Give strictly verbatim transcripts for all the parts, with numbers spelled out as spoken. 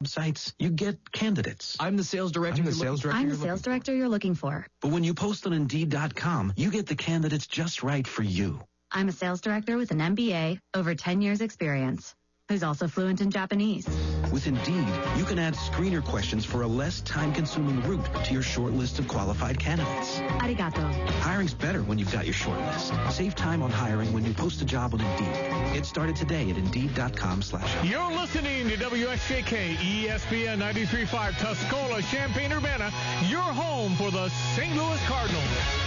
sites, you get candidates. I'm the sales director. I'm the sales director. I'm the sales director you're looking for. But when you post on Indeed dot com, you get the candidates just right for you. I'm a sales director with an M B A, over ten years experience, who's also fluent in Japanese. With Indeed, you can add screener questions for a less time-consuming route to your short list of qualified candidates. Arigato. Hiring's better when you've got your short list. Save time on hiring when you post a job on Indeed. Get started today at Indeed dot com slash. You're listening to W S J K E S P N ninety-three point five Tuscola, Champaign-Urbana, your home for the Saint Louis Cardinals.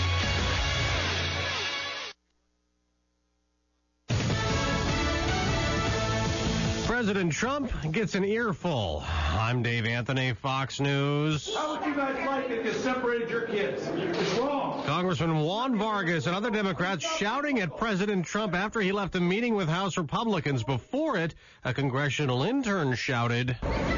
President Trump gets an earful. I'm Dave Anthony, Fox News. How would you guys like it if you separated your kids? It's wrong. Congressman Juan Vargas and other Democrats shouting at President Trump after he left a meeting with House Republicans. Before it, a congressional intern shouted,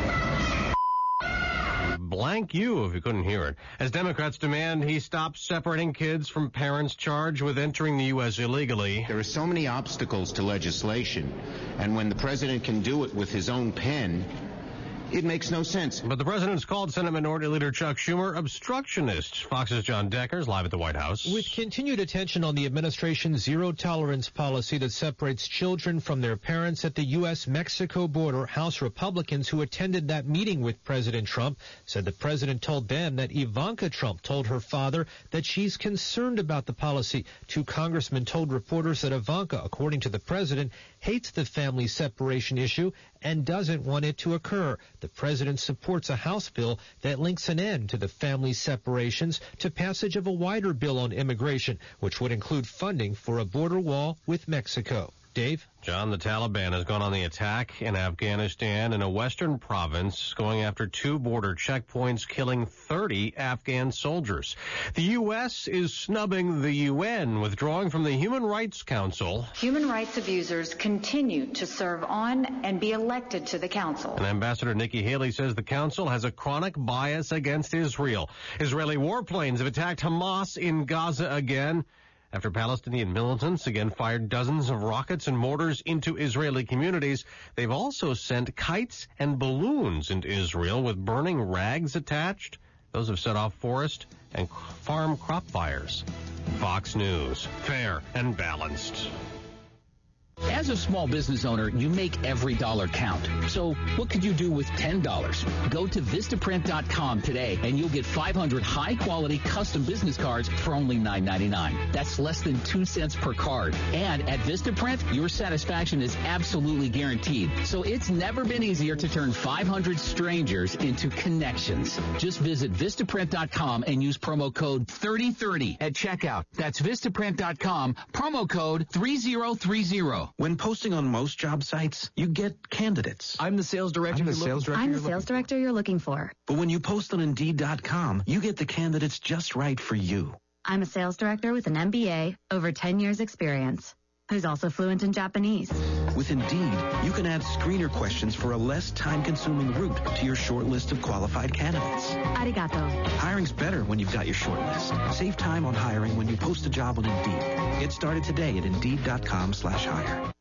blank you if you couldn't hear it, as Democrats demand he stop separating kids from parents charged with entering the U S illegally. There are so many obstacles to legislation, and when the president can do it with his own pen, it makes no sense. But the president's called Senate Minority Leader Chuck Schumer obstructionist. Fox's John Deckers live at the White House. With continued attention on the administration's zero-tolerance policy that separates children from their parents at the U S Mexico border, House Republicans who attended that meeting with President Trump said the president told them that Ivanka Trump told her father that she's concerned about the policy. Two congressmen told reporters that Ivanka, according to the president, hates the family separation issue and doesn't want it to occur. The president supports a House bill that links an end to the family separations to passage of a wider bill on immigration, which would include funding for a border wall with Mexico. Dave? John, the Taliban has gone on the attack in Afghanistan in a western province, going after two border checkpoints, killing thirty Afghan soldiers. The U S is snubbing the U N, withdrawing from the Human Rights Council. Human rights abusers continue to serve on and be elected to the council. And Ambassador Nikki Haley says the council has a chronic bias against Israel. Israeli warplanes have attacked Hamas in Gaza again, after Palestinian militants again fired dozens of rockets and mortars into Israeli communities. They've also sent kites and balloons into Israel with burning rags attached. Those have set off forest and farm crop fires. Fox News, fair and balanced. As a small business owner, you make every dollar count. So what could you do with ten dollars? Go to Vistaprint dot com today and you'll get five hundred high-quality custom business cards for only nine ninety-nine. That's less than two cents per card. And at Vistaprint, your satisfaction is absolutely guaranteed. So it's never been easier to turn five hundred strangers into connections. Just visit Vistaprint dot com and use promo code thirty thirty at checkout. That's Vistaprint dot com, promo code three zero three zero. When posting on most job sites, you get candidates. I'm the sales director. I'm the sales director. I'm the sales director you're looking for. But when you post on Indeed dot com, you get the candidates just right for you. I'm a sales director with an M B A, over ten years experience, who's also fluent in Japanese. With Indeed, you can add screener questions for a less time-consuming route to your short list of qualified candidates. Arigato. Hiring's better when you've got your short list. Save time on hiring when you post a job on Indeed. Get started today at Indeed dot com slash hire.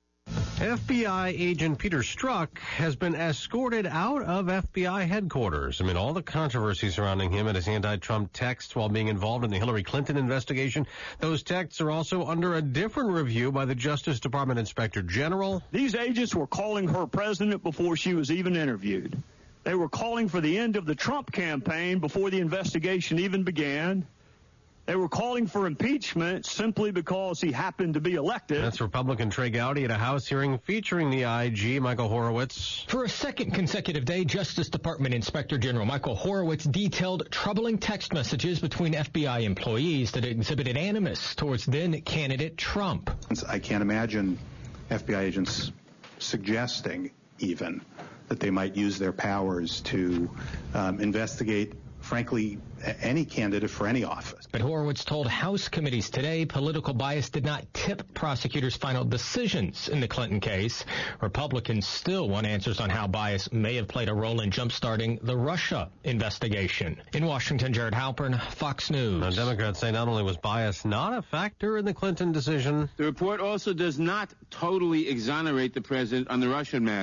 F B I agent Peter Strzok has been escorted out of F B I headquarters amid all the controversy surrounding him and his anti-Trump texts while being involved in the Hillary Clinton investigation. Those texts are also under a different review by the Justice Department Inspector General. These agents were calling her president before she was even interviewed. They were calling for the end of the Trump campaign before the investigation even began. They were calling for impeachment simply because he happened to be elected. That's Republican Trey Gowdy at a House hearing featuring the I G, Michael Horowitz. For a second consecutive day, Justice Department Inspector General Michael Horowitz detailed troubling text messages between F B I employees that exhibited animus towards then-candidate Trump. I can't imagine F B I agents suggesting even that they might use their powers to um, investigate, frankly, any candidate for any office. But Horowitz told House committees today political bias did not tip prosecutors' final decisions in the Clinton case. Republicans still want answers on how bias may have played a role in jump-starting the Russia investigation. In Washington, Jared Halpern, Fox News. Now, Democrats say not only was bias not a factor in the Clinton decision, the report also does not totally exonerate the president on the Russian matter,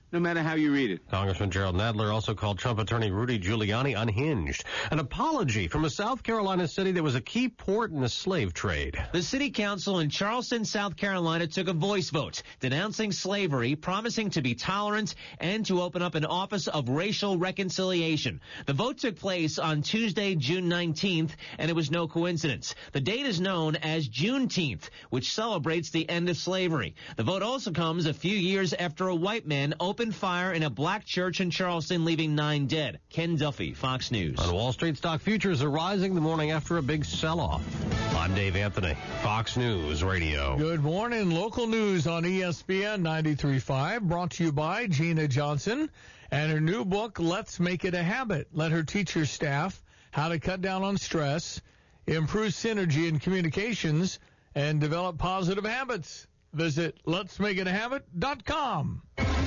no matter how you read it. Congressman Gerald Nadler also called Trump attorney Rudy Giuliani unhinged. An apology from a South Carolina city that was a key port in the slave trade. The city council in Charleston, South Carolina took a voice vote denouncing slavery, promising to be tolerant and to open up an office of racial reconciliation. The vote took place on Tuesday, June nineteenth, and it was no coincidence. The date is known as Juneteenth, which celebrates the end of slavery. The vote also comes a few years after a white man opened fire in a black church in Charleston, leaving nine dead. Ken Duffy, Fox News. On Wall Street, stock futures are rising the morning after a big sell-off. I'm Dave Anthony, Fox News Radio. Good morning. Local news on E S P N ninety-three point five, brought to you by Gina Johnson and her new book, Let's Make It a Habit. Let her teach her staff how to cut down on stress, improve synergy in communications, and develop positive habits. Visit lets make it a habit dot com.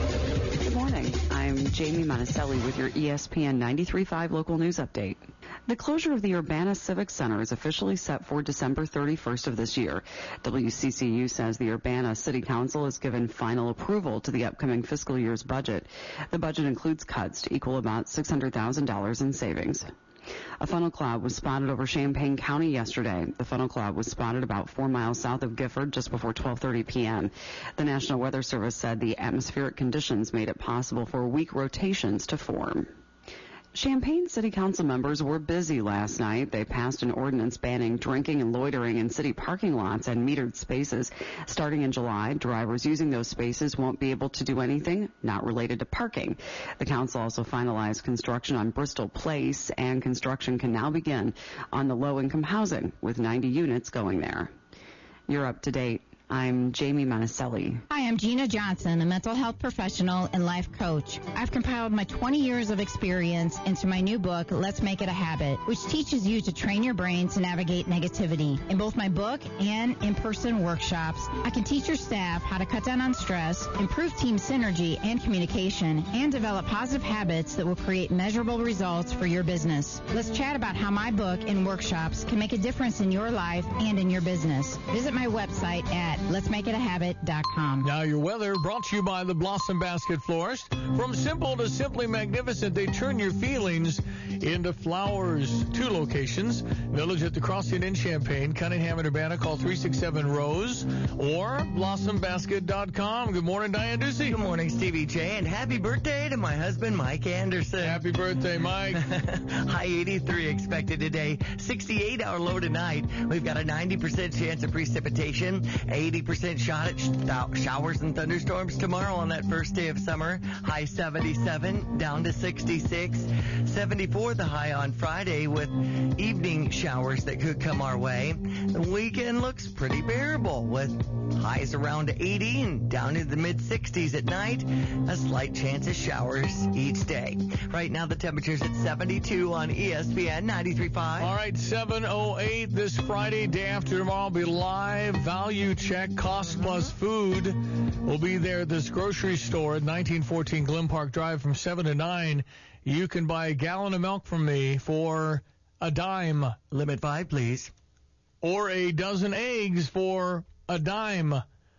Good morning. I'm Jamie Monticelli with your E S P N ninety-three point five local news update. The closure of the Urbana Civic Center is officially set for December thirty-first of this year. W C C U says the Urbana City Council has given final approval to the upcoming fiscal year's budget. The budget includes cuts to equal about six hundred thousand dollars in savings. A funnel cloud was spotted over Champaign County yesterday. The funnel cloud was spotted about four miles south of Gifford just before twelve thirty p.m. The National Weather Service said the atmospheric conditions made it possible for weak rotations to form. Champaign City Council members were busy last night. They passed an ordinance banning drinking and loitering in city parking lots and metered spaces. Starting in July, drivers using those spaces won't be able to do anything not related to parking. The council also finalized construction on Bristol Place, and construction can now begin on the low-income housing, with ninety units going there. You're up to date. I'm Jamie Monticelli. Hi, I'm Gina Johnson, a mental health professional and life coach. I've compiled my twenty years of experience into my new book, Let's Make It a Habit, which teaches you to train your brain to navigate negativity. In both my book and in-person workshops, I can teach your staff how to cut down on stress, improve team synergy and communication, and develop positive habits that will create measurable results for your business. Let's chat about how my book and workshops can make a difference in your life and in your business. Visit my website at lets make it a habit dot com. Now your weather brought to you by the Blossom Basket Florist. From simple to simply magnificent, they turn your feelings into flowers. Two locations, Village at the Crossing in Champaign, Cunningham and Urbana. Call three six seven ROSE or blossom basket dot com. Good morning, Diane Ducey. Good morning, Stevie J, and happy birthday to my husband, Mike Anderson. Happy birthday, Mike. High eighty-three expected today, sixty-eight hour low tonight. We've got a ninety percent chance of precipitation, eighty percent shot at sh- showers and thunderstorms tomorrow on that first day of summer. High seventy-seven, down to sixty-six. seventy-four the high on Friday, with evening showers that could come our way. The weekend looks pretty bearable, with highs around eighty and down to the mid-sixties at night. A slight chance of showers each day. Right now the temperature's at seventy-two on E S P N ninety-three point five. All right, seven oh eight this Friday, day after tomorrow, will be live value check. Cost Plus Food will be there at this grocery store at nineteen fourteen Glen Park Drive from seven to nine. You can buy a gallon of milk from me for a dime. Limit five, please. Or a dozen eggs for a dime.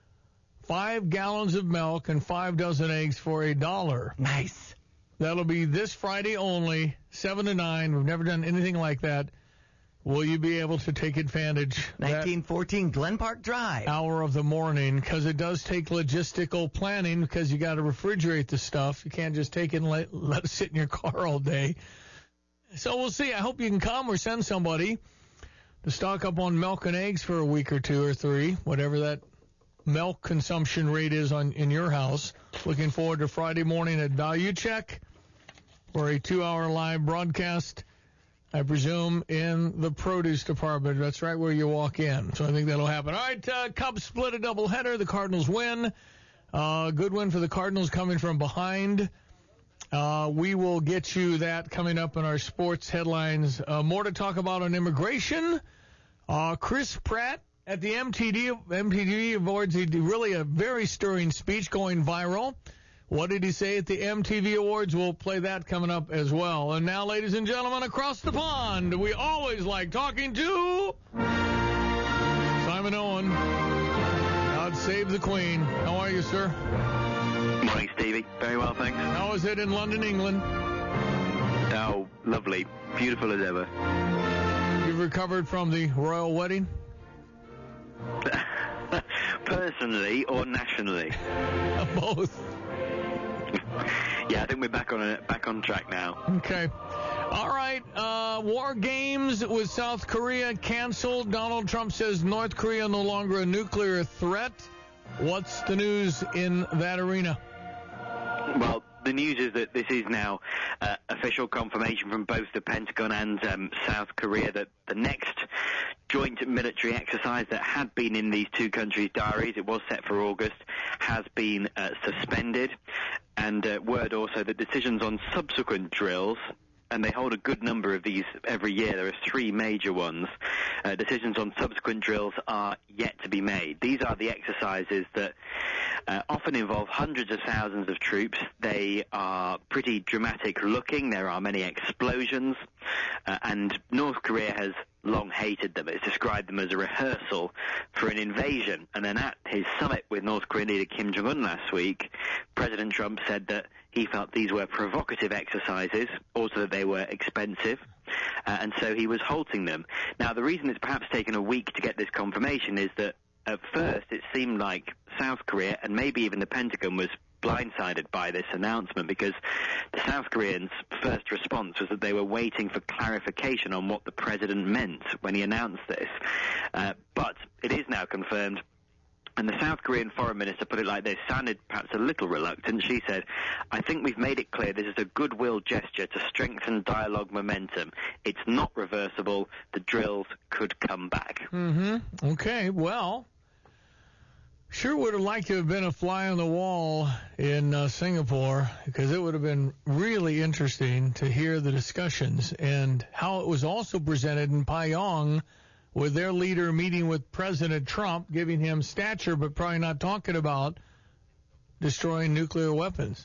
Five gallons of milk and five dozen eggs for a dollar. Nice. That'll be this Friday only, seven to nine. We've never done anything like that. Will you be able to take advantage? nineteen fourteen Glen Park Drive. Hour of the morning, because it does take logistical planning, because you got to refrigerate the stuff. You can't just take it and let, let it sit in your car all day. So we'll see. I hope you can come or send somebody to stock up on milk and eggs for a week or two or three, whatever that milk consumption rate is on in your house. Looking forward to Friday morning at Value Check for a two-hour live broadcast. I presume in the produce department. That's right where you walk in. So I think that'll happen. All right, uh, Cubs split a doubleheader. The Cardinals win. Uh, good win for the Cardinals coming from behind. Uh, we will get you that coming up in our sports headlines. Uh, more to talk about on immigration. Uh, Chris Pratt at the M T V, M T V Awards, he did really a very stirring speech going viral. What did he say at the M T V Awards? We'll play that coming up as well. And now, ladies and gentlemen, across the pond, we always like talking to Simon Owen. God save the Queen. How are you, sir? morning, Stevie. Very well, thanks. How is it in London, England? Oh, lovely. Beautiful as ever. You've recovered from the royal wedding? Personally or nationally? Both. Yeah, I think we're back on a, back on track now. Okay. All right. Uh, war games with South Korea canceled. Donald Trump says North Korea no longer a nuclear threat. What's the news in that arena? Well, the news is that this is now uh, official confirmation from both the Pentagon and um, South Korea that the next joint military exercise that had been in these two countries' diaries, it was set for August, has been uh, suspended. And uh, word also that decisions on subsequent drills, and they hold a good number of these every year, there are three major ones, uh, decisions on subsequent drills are yet to be made. These are the exercises that uh, often involve hundreds of thousands of troops. They are pretty dramatic looking. There are many explosions, uh, and North Korea has long hated them. It's described them as a rehearsal for an invasion. And then at his summit with North Korean leader Kim Jong-un last week, President Trump said that he felt these were provocative exercises, also that they were expensive, uh, and so he was halting them. Now, the reason it's perhaps taken a week to get this confirmation is that at first it seemed like South Korea, and maybe even the Pentagon, was blindsided by this announcement, because the South Koreans' first response was that they were waiting for clarification on what the president meant when he announced this. Uh, but it is now confirmed. And the South Korean foreign minister put it like this, sounded perhaps a little reluctant. She said, I think we've made it clear this is a goodwill gesture to strengthen dialogue momentum. It's not reversible. The drills could come back. Mm-hmm. Okay, well, sure would have liked to have been a fly on the wall in uh, Singapore, because it would have been really interesting to hear the discussions and how it was also presented in Pyongyang, with their leader meeting with President Trump, giving him stature, but probably not talking about destroying nuclear weapons.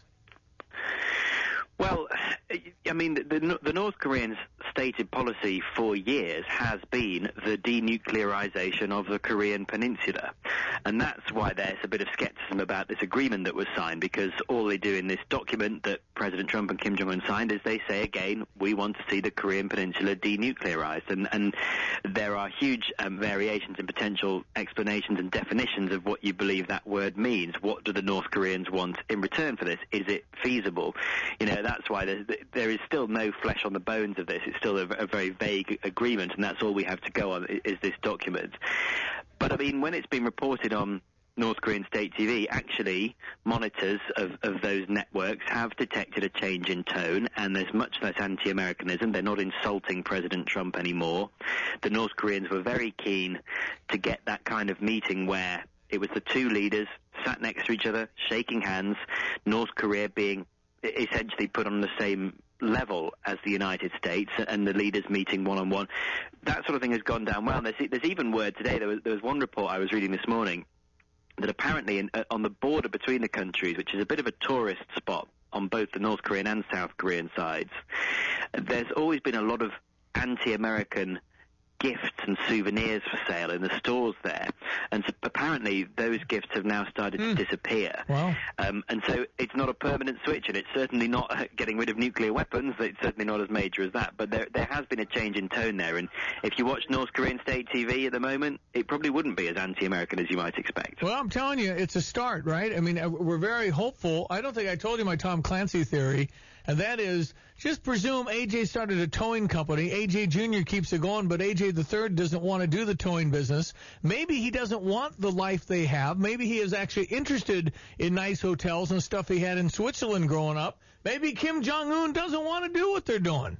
Well, I mean, the, the North Koreans' stated policy for years has been the denuclearization of the Korean peninsula. And that's why there's a bit of skepticism about this agreement that was signed, because all they do in this document that President Trump and Kim Jong-un signed is they say, again, we want to see the Korean peninsula denuclearized. And, and there are huge um, variations in potential explanations and definitions of what you believe that word means. What do the North Koreans want in return for this? Is it feasible? You know, that's why there's, there is still no flesh on the bones of this. It's still a, a very vague agreement, and that's all we have to go on is this document. But, I mean, when it's been reported on North Korean state T V, actually monitors of, of those networks have detected a change in tone, and there's much less anti-Americanism. They're not insulting President Trump anymore. The North Koreans were very keen to get that kind of meeting where it was the two leaders sat next to each other, shaking hands, North Korea being essentially put on the same level as the United States, and the leaders meeting one-on-one. That sort of thing has gone down well. There's, there's even word today, there was, there was one report I was reading this morning, that apparently in, uh, on the border between the countries, which is a bit of a tourist spot on both the North Korean and South Korean sides, there's always been a lot of anti-American gifts and souvenirs for sale in the stores there, and so apparently those gifts have now started mm. to disappear. Wow. Um, and so it's not a permanent switch, and it's certainly not getting rid of nuclear weapons. It's certainly not as major as that, but there there has been a change in tone there, and if you watch North Korean state T V at the moment, it probably wouldn't be as anti-American as you might expect. Well, I'm telling you, it's a start, right? I mean, we're very hopeful. I don't think I told you my Tom Clancy theory, and that is, just presume A J started a towing company. A J Junior keeps it going, but A J the third doesn't want to do the towing business. Maybe he doesn't want the life they have. Maybe he is actually interested in nice hotels and stuff he had in Switzerland growing up. Maybe Kim Jong-un doesn't want to do what they're doing.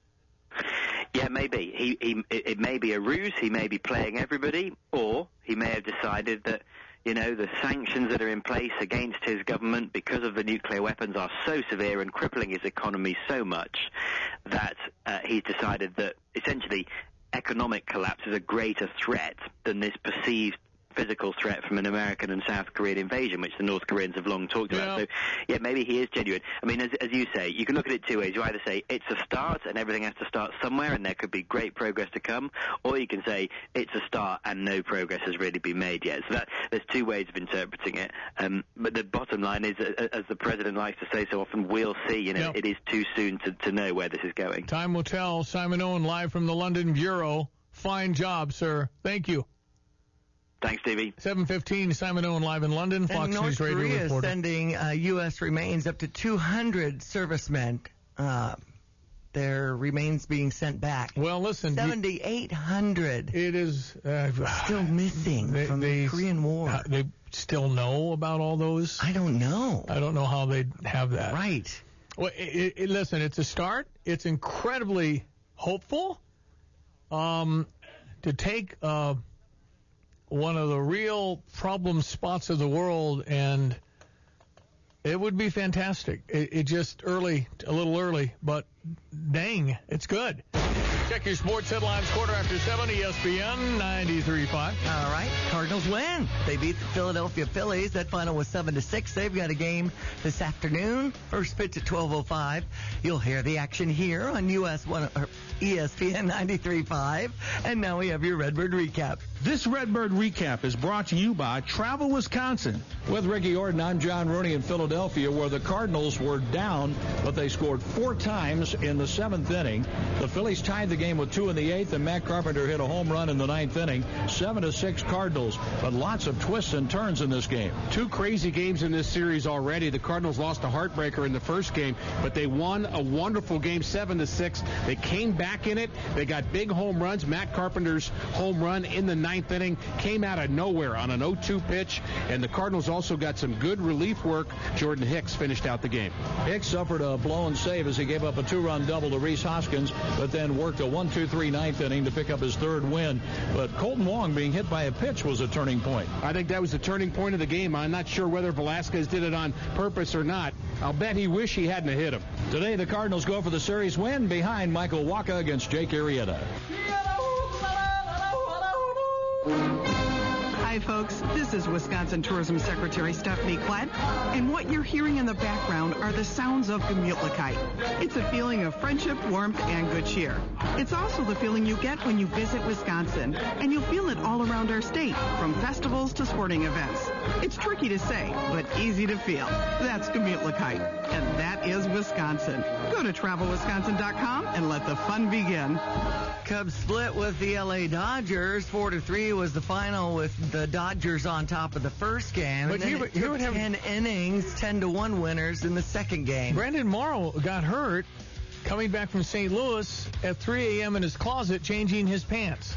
Yeah, maybe. He, he, it may be a ruse. He may be playing everybody, or he may have decided that, you know, the sanctions that are in place against his government because of the nuclear weapons are so severe and crippling his economy so much that uh, he's decided that essentially economic collapse is a greater threat than this perceived physical threat from an American and South Korean invasion, which the North Koreans have long talked Yeah. about. So, yeah, maybe he is genuine. I mean, as, as you say, you can look at it two ways. You either say it's a start and everything has to start somewhere and there could be great progress to come, or you can say it's a start and no progress has really been made yet. So that, there's two ways of interpreting it. Um, but the bottom line is, uh, as the President likes to say so often, we'll see. You know, Yep. it is too soon to, to know where this is going. Time will tell. Simon Owen live from the London Bureau. Fine job, sir. Thank you. Thanks, Stevie. seven fifteen, Simon Owen live in London, Fox and North News Radio Korea is reporter. sending uh, U S remains up to two hundred servicemen. Uh, their remains being sent back. Well, listen. seventy-eight hundred. It is uh, still missing they, from they, the Korean War. Uh, they still know about all those? I don't know. I don't know how they have that. Right. Well, it, it, listen, it's a start. It's incredibly hopeful. Um, to take uh, one of the real problem spots of the world, and it would be fantastic. It, it just early, a little early, but dang, it's good. Check your sports headlines quarter after seven, E S P N ninety-three point five. All right, Cardinals win. They beat the Philadelphia Phillies. That final was seven to six. They've got a game this afternoon. First pitch at twelve oh five. You'll hear the action here on U S one, or E S P N ninety-three point five. And now we have your Redbird recap. This Redbird recap is brought to you by Travel Wisconsin. With Ricky Orton, I'm John Rooney in Philadelphia, where the Cardinals were down, but they scored four times in the seventh inning. The Phillies tied the game with two in the eighth, and Matt Carpenter hit a home run in the ninth inning. Seven to six Cardinals, but lots of twists and turns in this game. Two crazy games in this series already. The Cardinals lost a heartbreaker in the first game, but they won a wonderful game, seven to six. They came back in it. They got big home runs. Matt Carpenter's home run in the ninth inning came out of nowhere on an oh two pitch, and the Cardinals also got some good relief work. Jordan Hicks finished out the game. Hicks suffered a blown save as he gave up a two-run double to Rhys Hoskins, but then worked a one two three ninth inning to pick up his third win. But Colton Wong being hit by a pitch was a turning point. I think that was the turning point of the game. I'm not sure whether Velasquez did it on purpose or not. I'll bet he wish he hadn't hit him. Today, the Cardinals go for the series win behind Michael Wacha against Jake Arrieta. Hi, folks. This is Wisconsin Tourism Secretary Stephanie Klett, and what you're hearing in the background are the sounds of Gemütlichkeit. It's a feeling of friendship, warmth, and good cheer. It's also the feeling you get when you visit Wisconsin, and you'll feel it all around our state, from festivals to sporting events. It's tricky to say, but easy to feel. That's Gemütlichkeit, and that is Wisconsin. Go to travel wisconsin dot com and let the fun begin. Cubs split with the L A Dodgers. Four to three was the final, with the Dodgers on top of the first game. But and then here- it here took would have- ten innings, ten to one winners in the second game. Brandon Morrow got hurt coming back from Saint Louis at three a.m. in his closet changing his pants.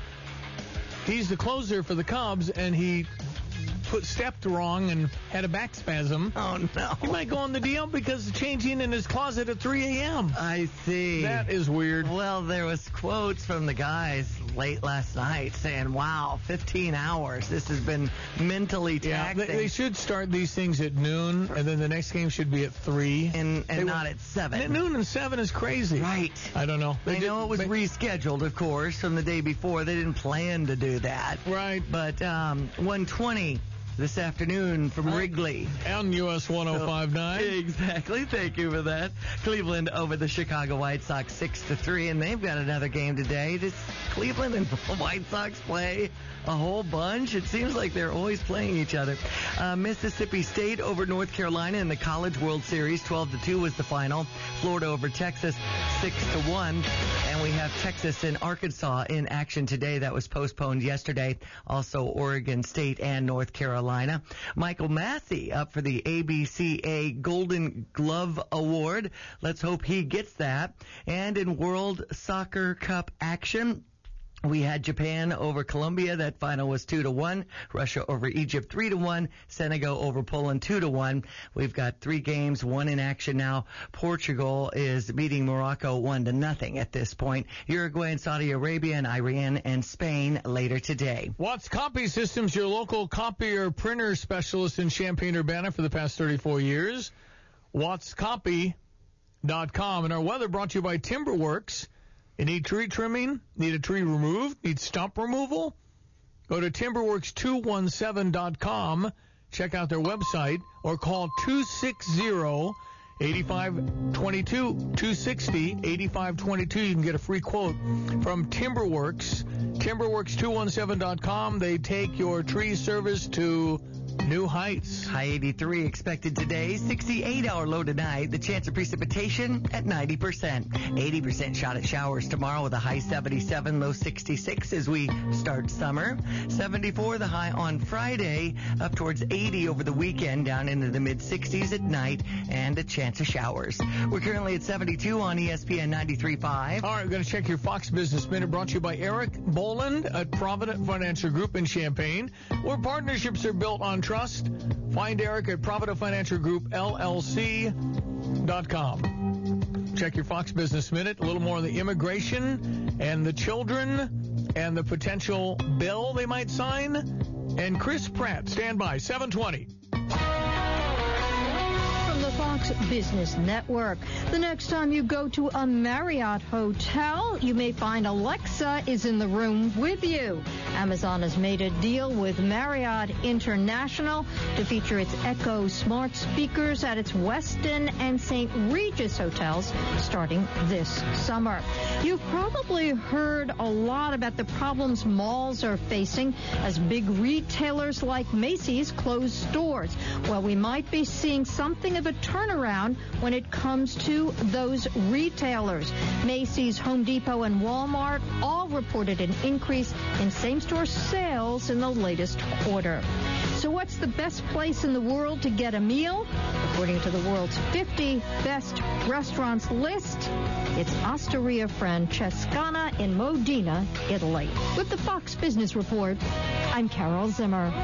He's the closer for the Cubs, and he put stepped wrong and had a back spasm. Oh, no. He might go on the D L because of changing in his closet at three a.m. I see. That is weird. Well, there was quotes from the guys late last night saying, wow, fifteen hours. This has been mentally Yeah, taxing. they, they should start these things at noon, and then the next game should be at three. And, They and not were- at seven. At noon and seven is crazy. Right. I don't know. They I know did- it was but- rescheduled, of course, from the day before. They didn't plan to do that. Right. But um, one twenty this afternoon from Wrigley. On U S one oh five point nine. Exactly. Thank you for that. Cleveland over the Chicago White Sox six to three, and they've got another game today. Does Cleveland and the White Sox play a whole bunch? It seems like they're always playing each other. Uh, Mississippi State over North Carolina in the College World Series. twelve to two was the final. Florida over Texas six to one. And we have Texas and Arkansas in action today. That was postponed yesterday. Also Oregon State and North Carolina. Michael Massey up for the A B C A Golden Glove Award. Let's hope he gets that. And in World Soccer Cup action, we had Japan over Colombia. That final was two to one. Russia over Egypt three to one. Senegal over Poland two to one. We've got three games, one in action now. Portugal is beating Morocco one to nothing at this point. Uruguay and Saudi Arabia and Iran and Spain later today. Watts Copy Systems, your local copier printer specialist in Champaign-Urbana for the past thirty-four years. Watts Copy dot com. And our weather brought to you by Timberworks. You need tree trimming? Need a tree removed? Need stump removal? Go to timberworks two one seven dot com, check out their website, or call two six zero, eight five two two, two six zero, eight five two two. You can get a free quote from Timberworks. timberworks two one seven dot com. They take your tree service to new heights. High eighty-three expected today, sixty-eight hour low tonight. The chance of precipitation at ninety percent. eighty percent shot at showers tomorrow with a high seventy-seven, low sixty-six as we start summer. seventy-four the high on Friday, up towards eighty over the weekend, down into the mid sixties at night, and a chance of showers. We're currently at seventy-two on E S P N ninety-three point five. All right, we're going to check your Fox Business Minute, brought to you by Eric Boland at Provident Financial Group in Champaign, where partnerships are built on trust. Find Eric at Provident Financial Group, L L C dot com. Check your Fox Business Minute. A little more on the immigration and the children and the potential bill they might sign. And Chris Pratt, stand by, seven twenty. Fox Business Network. The next time you go to a Marriott hotel, you may find Alexa is in the room with you. Amazon has made a deal with Marriott International to feature its Echo smart speakers at its Westin and Saint Regis hotels starting this summer. You've probably heard a lot about the problems malls are facing as big retailers like Macy's close stores. Well, we might be seeing something of a turnaround when it comes to those retailers. Macy's, Home Depot, and Walmart all reported an increase in same-store sales in the latest quarter. So what's the best place in the world to get a meal? According to the world's fifty best restaurants list, it's Osteria Francescana in Modena, Italy. With the Fox Business Report, I'm Carol Zimmer.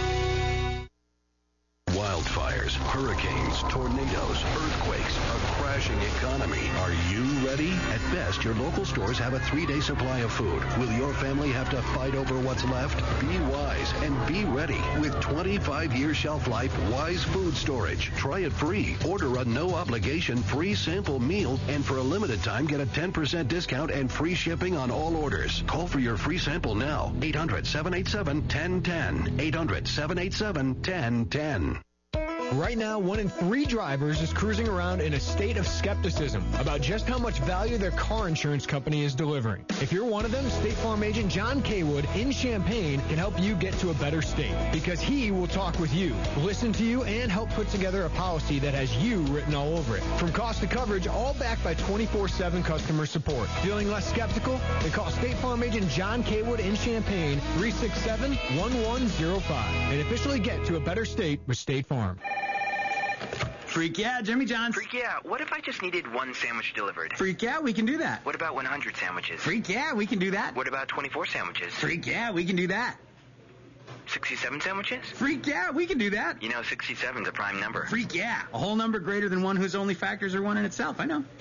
Wildfires, hurricanes, tornadoes, earthquakes, a crashing economy. Are you ready? At best, your local stores have a three-day supply of food. Will your family have to fight over what's left? Be wise and be ready. With twenty-five year shelf life, Wise Food Storage. Try it free. Order a no-obligation free sample meal, and for a limited time, get a ten percent discount and free shipping on all orders. Call for your free sample now. eight hundred, seven eight seven, one zero one zero. eight hundred, seven eight seven, one zero one zero. Right now, one in three drivers is cruising around in a state of skepticism about just how much value their car insurance company is delivering. If you're one of them, State Farm agent John Kaywood in Champaign can help you get to a better state because he will talk with you, listen to you, and help put together a policy that has you written all over it. From cost to coverage, all backed by twenty-four seven customer support. Feeling less skeptical? Then call State Farm agent John Kaywood in Champaign, three six seven, one one zero five, and officially get to a better state with State Farm. Freak yeah, Jimmy John's. Freak yeah, what if I just needed one sandwich delivered? Freak yeah, we can do that. What about one hundred sandwiches? Freak yeah, we can do that. What about twenty-four sandwiches? Freak yeah, we can do that. sixty-seven sandwiches? Freak yeah, we can do that. You know, sixty-seven's a prime number. Freak yeah, a whole number greater than one whose only factors are one in itself. I know.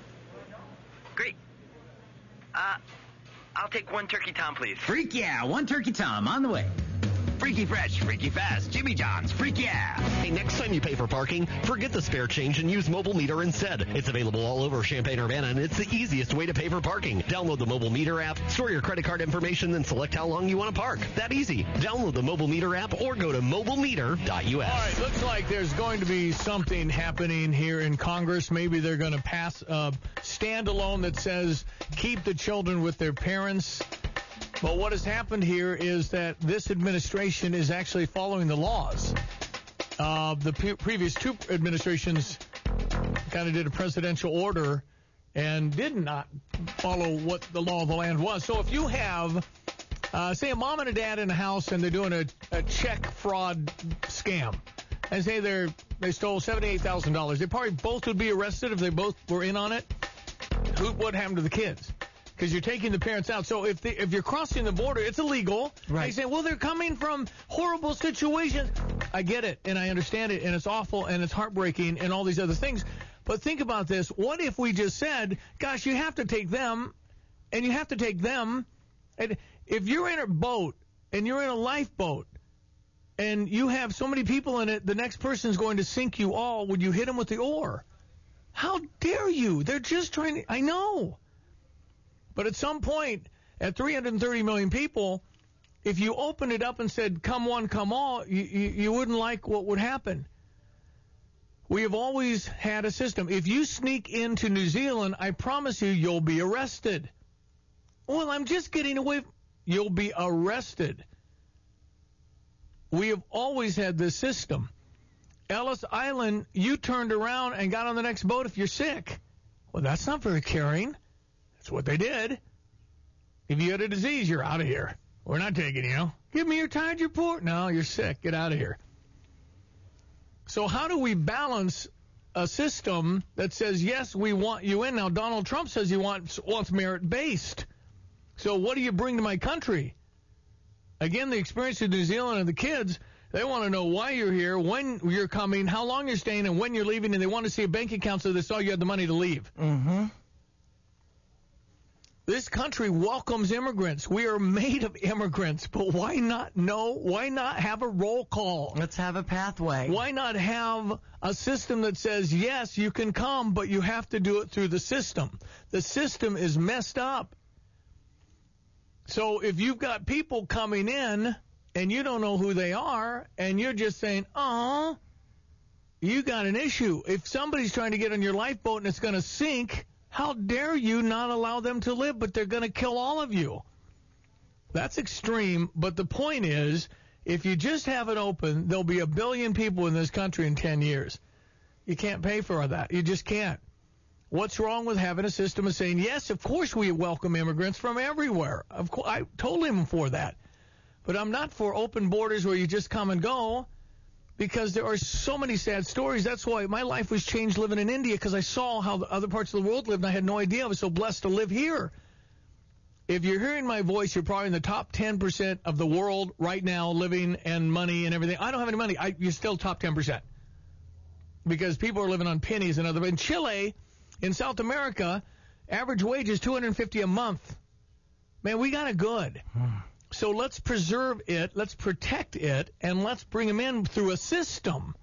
Great. Uh, I'll take one turkey tom, please. Freak yeah, one turkey tom on the way. Freaky fresh, freaky fast, Jimmy John's, freak yeah. Hey, next time you pay for parking, forget the spare change and use Mobile Meter instead. It's available all over Champaign-Urbana, and it's the easiest way to pay for parking. Download the Mobile Meter app, store your credit card information, then select how long you want to park. That easy. Download the Mobile Meter app or go to mobile meter dot U S. All right, looks like there's going to be something happening here in Congress. Maybe they're going to pass a standalone that says keep the children with their parents. But what has happened here is that this administration is actually following the laws. Uh, the pre- previous two administrations kind of did a presidential order and did not follow what the law of the land was. So if you have, uh, say, a mom and a dad in a house and they're doing a, a check fraud scam, and say they're they stole seventy-eight thousand dollars, they probably both would be arrested if they both were in on it. Who, what happened to the kids? Because you're taking the parents out. So if they, if you're crossing the border, it's illegal. Right. They say, well, they're coming from horrible situations. I get it, and I understand it, and it's awful, and it's heartbreaking, and all these other things. But think about this. What if we just said, gosh, you have to take them, and you have to take them. And if you're in a boat, and you're in a lifeboat, and you have so many people in it, the next person's going to sink you all when you hit them with the oar. How dare you? They're just trying to, I know. But at some point, at three hundred thirty million people, If you opened it up and said, come one, come all, you, you, you wouldn't like what would happen. We have always had a system. If you sneak into New Zealand, I promise you, you'll be arrested. Well, I'm just getting away. You'll be arrested. We have always had this system. Ellis Island, you turned around and got on the next boat if you're sick. Well, that's not very caring. That's what they did. If you had a disease, you're out of here. We're not taking you. Give me your tired report. No, you're sick. Get out of here. So how do we balance a system that says, yes, we want you in? Now, Donald Trump says he wants, wants merit-based. So what do you bring to my country? Again, the experience of New Zealand and the kids, they want to know why you're here, when you're coming, how long you're staying, and when you're leaving, and they want to see a bank account so they saw you had the money to leave. Mm-hmm. This country welcomes immigrants. We are made of immigrants, but why not know? Why not have a roll call? Let's have a pathway. Why not have a system that says, yes, you can come, but you have to do it through the system? The system is messed up. So if you've got people coming in and you don't know who they are and you're just saying, oh, you got an issue. If somebody's trying to get on your lifeboat and it's going to sink, how dare you not allow them to live, but they're going to kill all of you? That's extreme, but the point is, if you just have it open, there'll be a billion people in this country in ten years. You can't pay for that. You just can't. What's wrong with having a system of saying, yes, of course we welcome immigrants from everywhere. Of course, I totally am for that. But I'm not for open borders where you just come and go, because there are so many sad stories. That's why my life was changed living in India, because I saw how the other parts of the world lived, and I had no idea. I was so blessed to live here. If you're hearing my voice, you're probably in the top ten percent of the world right now, living and money and everything. I don't have any money. I, you're still top ten percent. Because people are living on pennies and other. In Chile, in South America, average wage is two hundred fifty dollars a month. Man, we got it good. So let's preserve it, let's protect it, and let's bring them in through a system.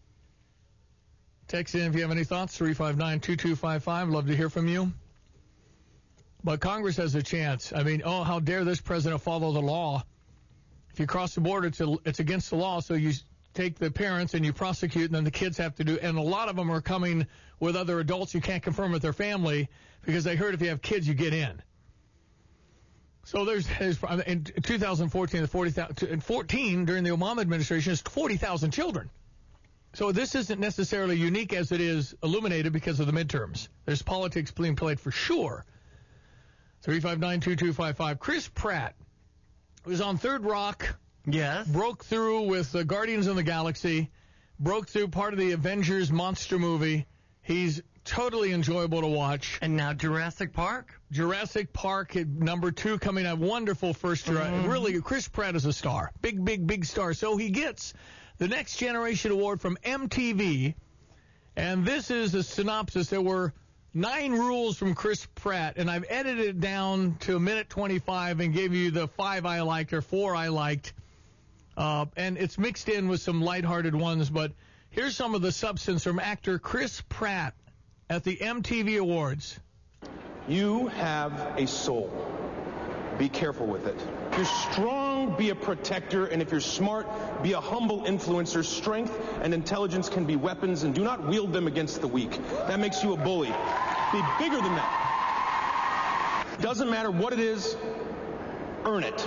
Text in if you have any thoughts, three five nine, two two five five. Love to hear from you. But Congress has a chance. I mean, oh, how dare this president follow the law? If you cross the border, it's, a, it's against the law, so you take the parents and you prosecute, and then the kids have to do, and a lot of them are coming with other adults you can't confirm with their family, because they heard if you have kids, you get in. So there's, there's in two thousand fourteen, the forty thousand, in fourteen during the Obama administration, it's forty thousand children. So this isn't necessarily unique as it is illuminated because of the midterms. There's politics being played for sure. three five nine, two two five five. Chris Pratt was on Third Rock. Yes. Broke through with the Guardians of the Galaxy. Broke through part of the Avengers monster movie. He's totally enjoyable to watch. And now Jurassic Park? Jurassic Park, number two, coming out. Wonderful first year. Mm-hmm. Really, Chris Pratt is a star. Big, big, big star. So he gets the Next Generation Award from M T V. And this is a synopsis. There were nine rules from Chris Pratt, and I've edited it down to a minute twenty-five and gave you the five I liked or four I liked. Uh, and it's mixed in with some lighthearted ones, but here's some of the substance from actor Chris Pratt at the M T V Awards. You have a soul. Be careful with it. If you're strong, be a protector, and if you're smart, be a humble influencer. Strength and intelligence can be weapons, and do not wield them against the weak. That makes you a bully. Be bigger than that. Doesn't matter what it is, earn it.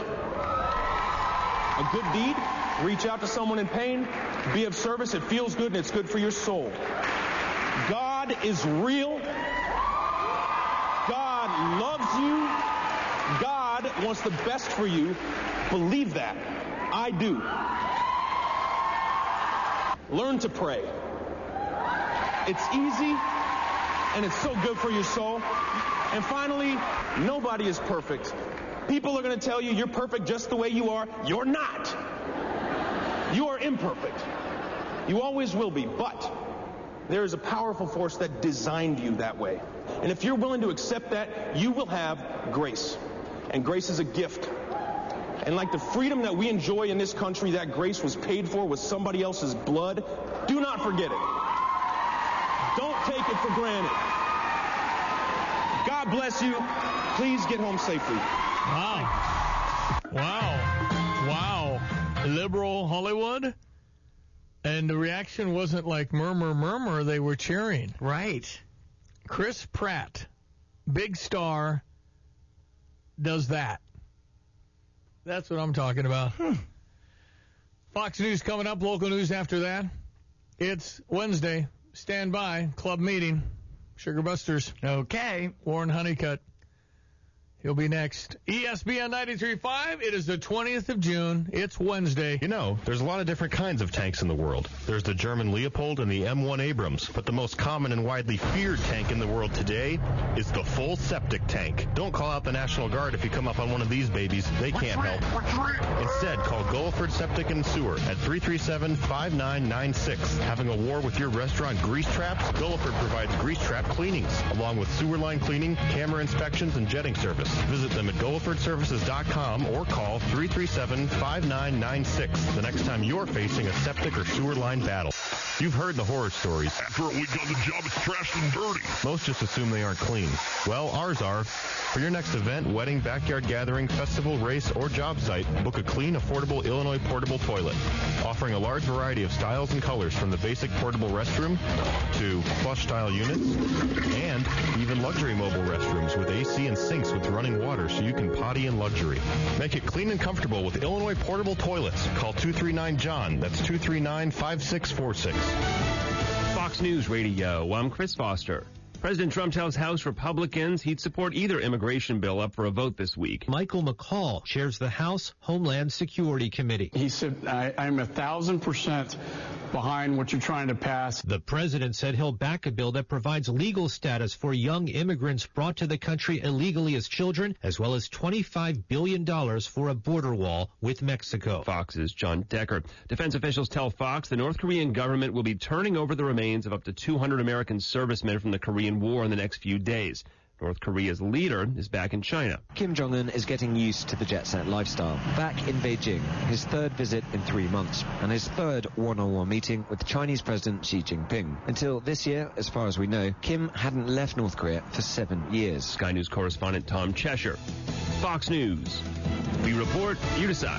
A good deed, reach out to someone in pain, be of service, it feels good and it's good for your soul. God is real. God loves you. God wants the best for you. Believe that. I do. Learn to pray. It's easy and it's so good for your soul. And finally, nobody is perfect. People are going to tell you you're perfect just the way you are. You're not. You are imperfect. You always will be. But there is a powerful force that designed you that way. And if you're willing to accept that, you will have grace. And grace is a gift. And like the freedom that we enjoy in this country, that grace was paid for with somebody else's blood. Do not forget it. Don't take it for granted. God bless you. Please get home safely. Wow. Wow. Wow. Liberal Hollywood? And the reaction wasn't like murmur, murmur. They were cheering. Right. Chris Pratt, big star, does that. That's what I'm talking about. Hmm. Fox News coming up, local news after that. It's Wednesday. Stand by. Club meeting. Sugar Busters. Okay. Warren Honeycutt. He'll be next. E S P N ninety-three point five. It is the twentieth of June. It's Wednesday. You know, there's a lot of different kinds of tanks in the world. There's the German Leopold and the M one Abrams. But the most common and widely feared tank in the world today is the full septic tank. Don't call out the National Guard if you come up on one of these babies. They can't help. Instead, call Gulliford Septic and Sewer at three three seven, five nine nine six. Having a war with your restaurant grease traps? Gulliford provides grease trap cleanings, along with sewer line cleaning, camera inspections, and jetting service. Visit them at gulliford services dot com or call three three seven, five nine nine six the next time you're facing a septic or sewer line battle. You've heard the horror stories. After a week on the job, it's trashed and dirty. Most just assume they aren't clean. Well, ours are. For your next event, wedding, backyard gathering, festival, race, or job site, book a clean, affordable Illinois portable toilet. Offering a large variety of styles and colors from the basic portable restroom to flush-style units and even luxury mobile restrooms with A C and sinks with running water so you can potty in luxury. Make it clean and comfortable with Illinois portable toilets. Call two three nine John. That's two three nine, five six four six. Fox News Radio. I'm Chris Foster. President Trump tells House Republicans he'd support either immigration bill up for a vote this week. Michael McCall chairs the House Homeland Security Committee. He said, I, I'm a thousand percent behind what you're trying to pass. The president said he'll back a bill that provides legal status for young immigrants brought to the country illegally as children, as well as twenty-five billion dollars for a border wall with Mexico. Fox's John Decker. Defense officials tell Fox the North Korean government will be turning over the remains of up to two hundred American servicemen from the Korean War in the next few days. North Korea's leader is back in China. Kim Jong-un is getting used to the jet-set lifestyle. Back in Beijing, his third visit in three months, and his third one-on-one meeting with Chinese President Xi Jinping. Until this year, as far as we know, Kim hadn't left North Korea for seven years. Sky News correspondent Tom Cheshire. Fox News. We report, you decide.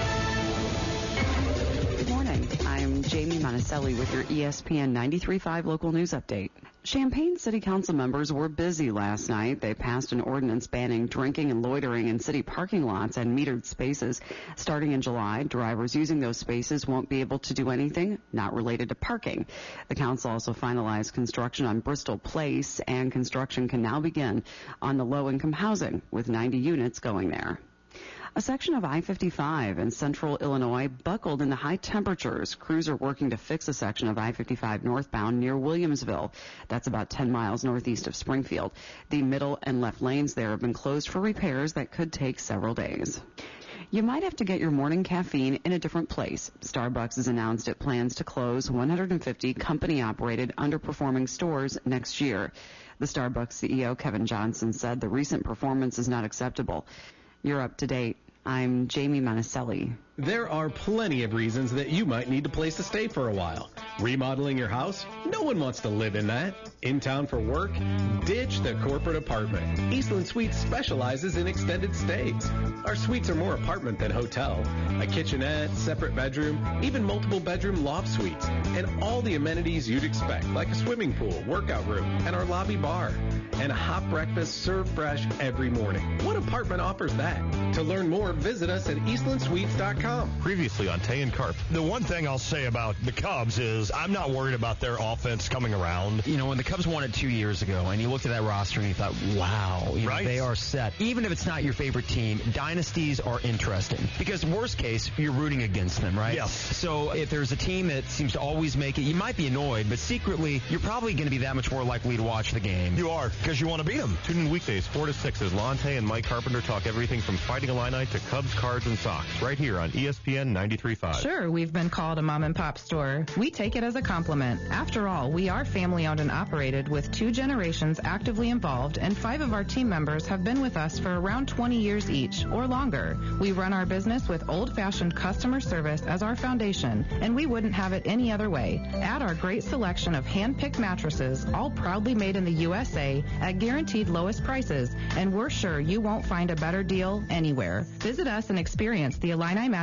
Good morning. I'm Jamie Monticelli with your E S P N ninety-three point five local news update. Champaign City Council members were busy last night. They passed an ordinance banning drinking and loitering in city parking lots and metered spaces. Starting in July, drivers using those spaces won't be able to do anything not related to parking. The council also finalized construction on Bristol Place, and construction can now begin on the low-income housing, with ninety units going there. A section of I fifty-five in central Illinois buckled in the high temperatures. Crews are working to fix a section of I fifty-five northbound near Williamsville. That's about ten miles northeast of Springfield. The middle and left lanes there have been closed for repairs that could take several days. You might have to get your morning caffeine in a different place. Starbucks has announced it plans to close one hundred fifty company-operated underperforming stores next year. The Starbucks C E O, Kevin Johnson, said the recent performance is not acceptable. You're up to date. I'm Jamie Monticelli. There are plenty of reasons that you might need a place to stay for a while. Remodeling your house? No one wants to live in that. In town for work? Ditch the corporate apartment. Eastland Suites specializes in extended stays. Our suites are more apartment than hotel. A kitchenette, separate bedroom, even multiple bedroom loft suites, and all the amenities you'd expect, like a swimming pool, workout room, and our lobby bar. And a hot breakfast served fresh every morning. What apartment offers that? To learn more, visit us at eastland suites dot com. Previously on Tay and Carp. The one thing I'll say about the Cubs is I'm not worried about their offense coming around. You know, when the Cubs won it two years ago, and you looked at that roster and you thought, wow, you right? know, they are set. Even if it's not your favorite team, dynasties are interesting. Because worst case, you're rooting against them, right? Yes. So if there's a team that seems to always make it, you might be annoyed, but secretly, you're probably going to be that much more likely to watch the game. You are, because you want to beat them. Tune in weekdays four to six as Lante and Mike Carpenter talk everything from Fighting Illini to Cubs, cards, and socks, right here on E S P N ninety-three point five. Sure, we've been called a mom and pop store. We take it as a compliment. After all, we are family owned and operated with two generations actively involved, and five of our team members have been with us for around twenty years each or longer. We run our business with old-fashioned customer service as our foundation, and we wouldn't have it any other way. Add our great selection of hand-picked mattresses, all proudly made in the U S A at guaranteed lowest prices, and we're sure you won't find a better deal anywhere. Visit us and experience the Illini mattress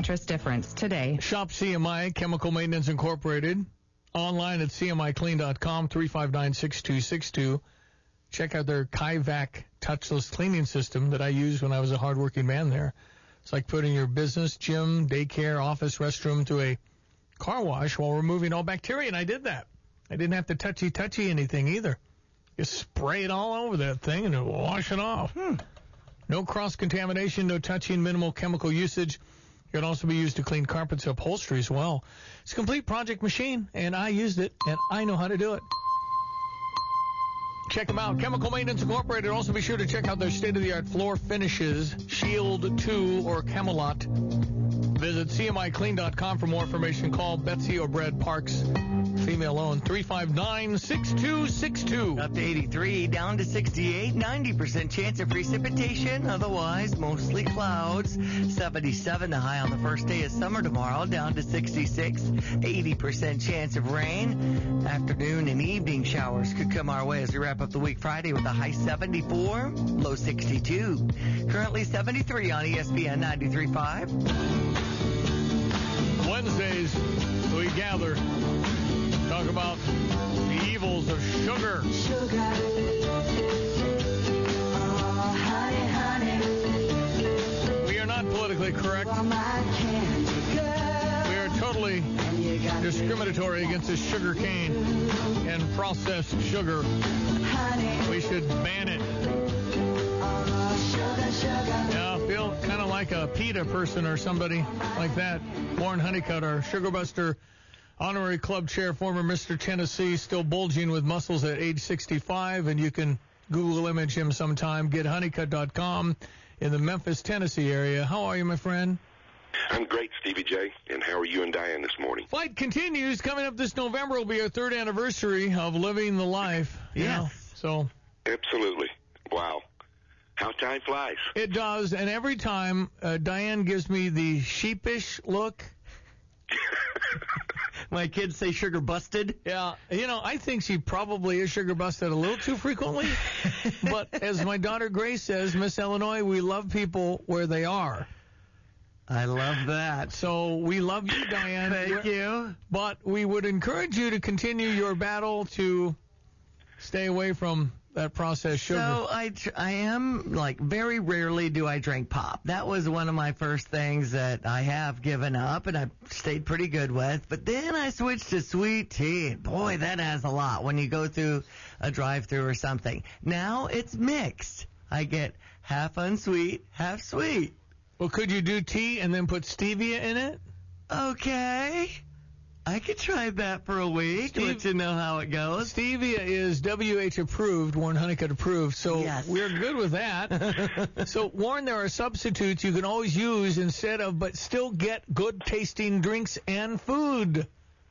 mattress difference today. Shop C M I, Chemical Maintenance Incorporated. Online at C M I clean dot com, three five nine, six two six two. Check out their Kaivac touchless cleaning system that I used when I was a hardworking man there. It's like putting your business, gym, daycare, office, restroom to a car wash while removing all bacteria, and I did that. I didn't have to touchy-touchy anything either. Just spray it all over that thing and wash it off. Hmm. No cross-contamination, no touching, minimal chemical usage. It can also be used to clean carpets and upholstery as well. It's a complete project machine, and I used it, and I know how to do it. Check them out. Chemical Maintenance Incorporated. Also be sure to check out their state-of-the-art floor finishes, Shield two or Camelot. Visit C M I clean dot com for more information. Call Betsy or Brad Parks, female-owned, three five nine, six two six two. Up to eighty-three, down to sixty-eight, ninety percent chance of precipitation, otherwise mostly clouds. seventy-seven, the high on the first day of summer tomorrow, down to sixty-six, eighty percent chance of rain. Afternoon and evening showers could come our way as we wrap up the week Friday with a high seventy-four, low sixty-two. Currently seventy-three on E S P N ninety-three point five. Wednesdays, we gather, talk about the evils of sugar. Sugar. Oh, honey, honey. We are not politically correct. We are totally discriminatory against the sugar cane and processed sugar. We should ban it. Yeah, I feel kind of like a PETA person or somebody like that. Warren Honeycutt, our Sugar Buster honorary club chair, former Mister Tennessee, still bulging with muscles at age sixty-five, and you can Google image him sometime. Get honeycutt dot com in the Memphis, Tennessee area. How are you, my friend? I'm great, Stevie J, and how are you and Diane this morning? Fight continues. Coming up this November will be our third anniversary of living the life. Yeah. So. Absolutely. Wow. How time flies. It does, and every time uh, Diane gives me the sheepish look. My kids say sugar busted. Yeah, you know, I think she probably is sugar busted a little too frequently. But as my daughter Grace says, Miss Illinois, we love people where they are. I love that. So we love you, Diane. Thank you. But we would encourage you to continue your battle to stay away from that processed sugar. So I, tr- I am, like, very rarely do I drink pop. That was one of my first things that I have given up and I've stayed pretty good with. But then I switched to sweet tea. And boy, that has a lot when you go through a drive-thru or something. Now it's mixed. I get half unsweet, half sweet. Well, could you do tea and then put stevia in it? Okay. I could try that for a week. Steve, let you know how it goes. Stevia is W H approved, Warren Honeycutt approved, so yes. We're good with that. So, Warren, there are substitutes you can always use instead of, but still get good tasting drinks and food.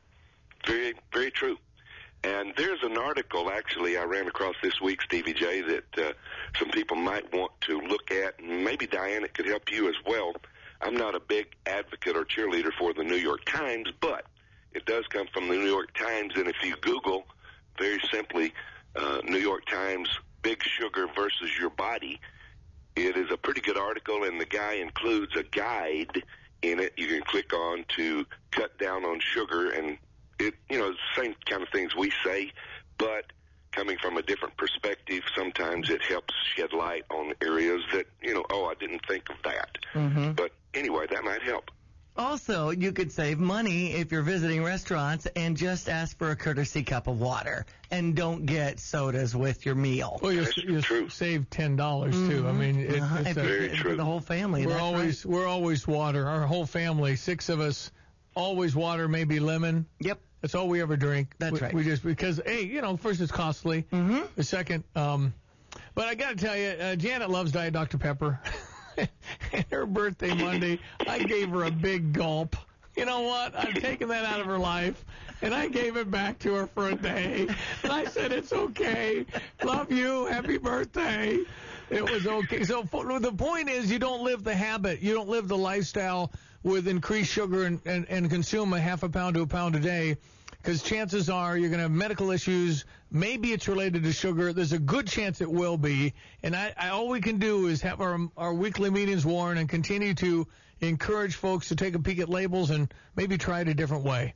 Very, very true. And there's an article, actually, I ran across this week, Stevie J, that uh, some people might want to look at, and maybe, Diane, it could help you as well. I'm not a big advocate or cheerleader for the New York Times, but it does come from the New York Times, and if you Google, very simply, uh, New York Times, Big Sugar versus Your Body, it is a pretty good article, and the guy includes a guide in it you can click on to cut down on sugar, and it, you know, the same kind of things we say, but coming from a different perspective, sometimes it helps shed light on areas that, you know, oh, I didn't think of that. Mm-hmm. But anyway, that might help. Also, you could save money if you're visiting restaurants and just ask for a courtesy cup of water and don't get sodas with your meal. Well, you, you save ten dollars too. Mm-hmm. I mean, it, uh-huh. it's if a, very true. For the whole family. We're that's always right. we're always water. Our whole family, six of us, always water, maybe lemon. Yep. That's all we ever drink. That's we, right. We just because hey, you know, first it's costly. Mm-hmm. The second, um, but I got to tell you, uh, Janet loves Diet Doctor Pepper. And her birthday Monday, I gave her a big gulp. You know what? I've taken that out of her life, and I gave it back to her for a day. And I said, it's okay. Love you. Happy birthday. It was okay. So for, the point is you don't live the habit. You don't live the lifestyle with increased sugar and, and, and consume a half a pound to a pound a day. because chances are you're going to have medical issues. Maybe it's related to sugar. There's a good chance it will be. And I, I all we can do is have our, our weekly meetings, Warren, and continue to encourage folks to take a peek at labels and maybe try it a different way.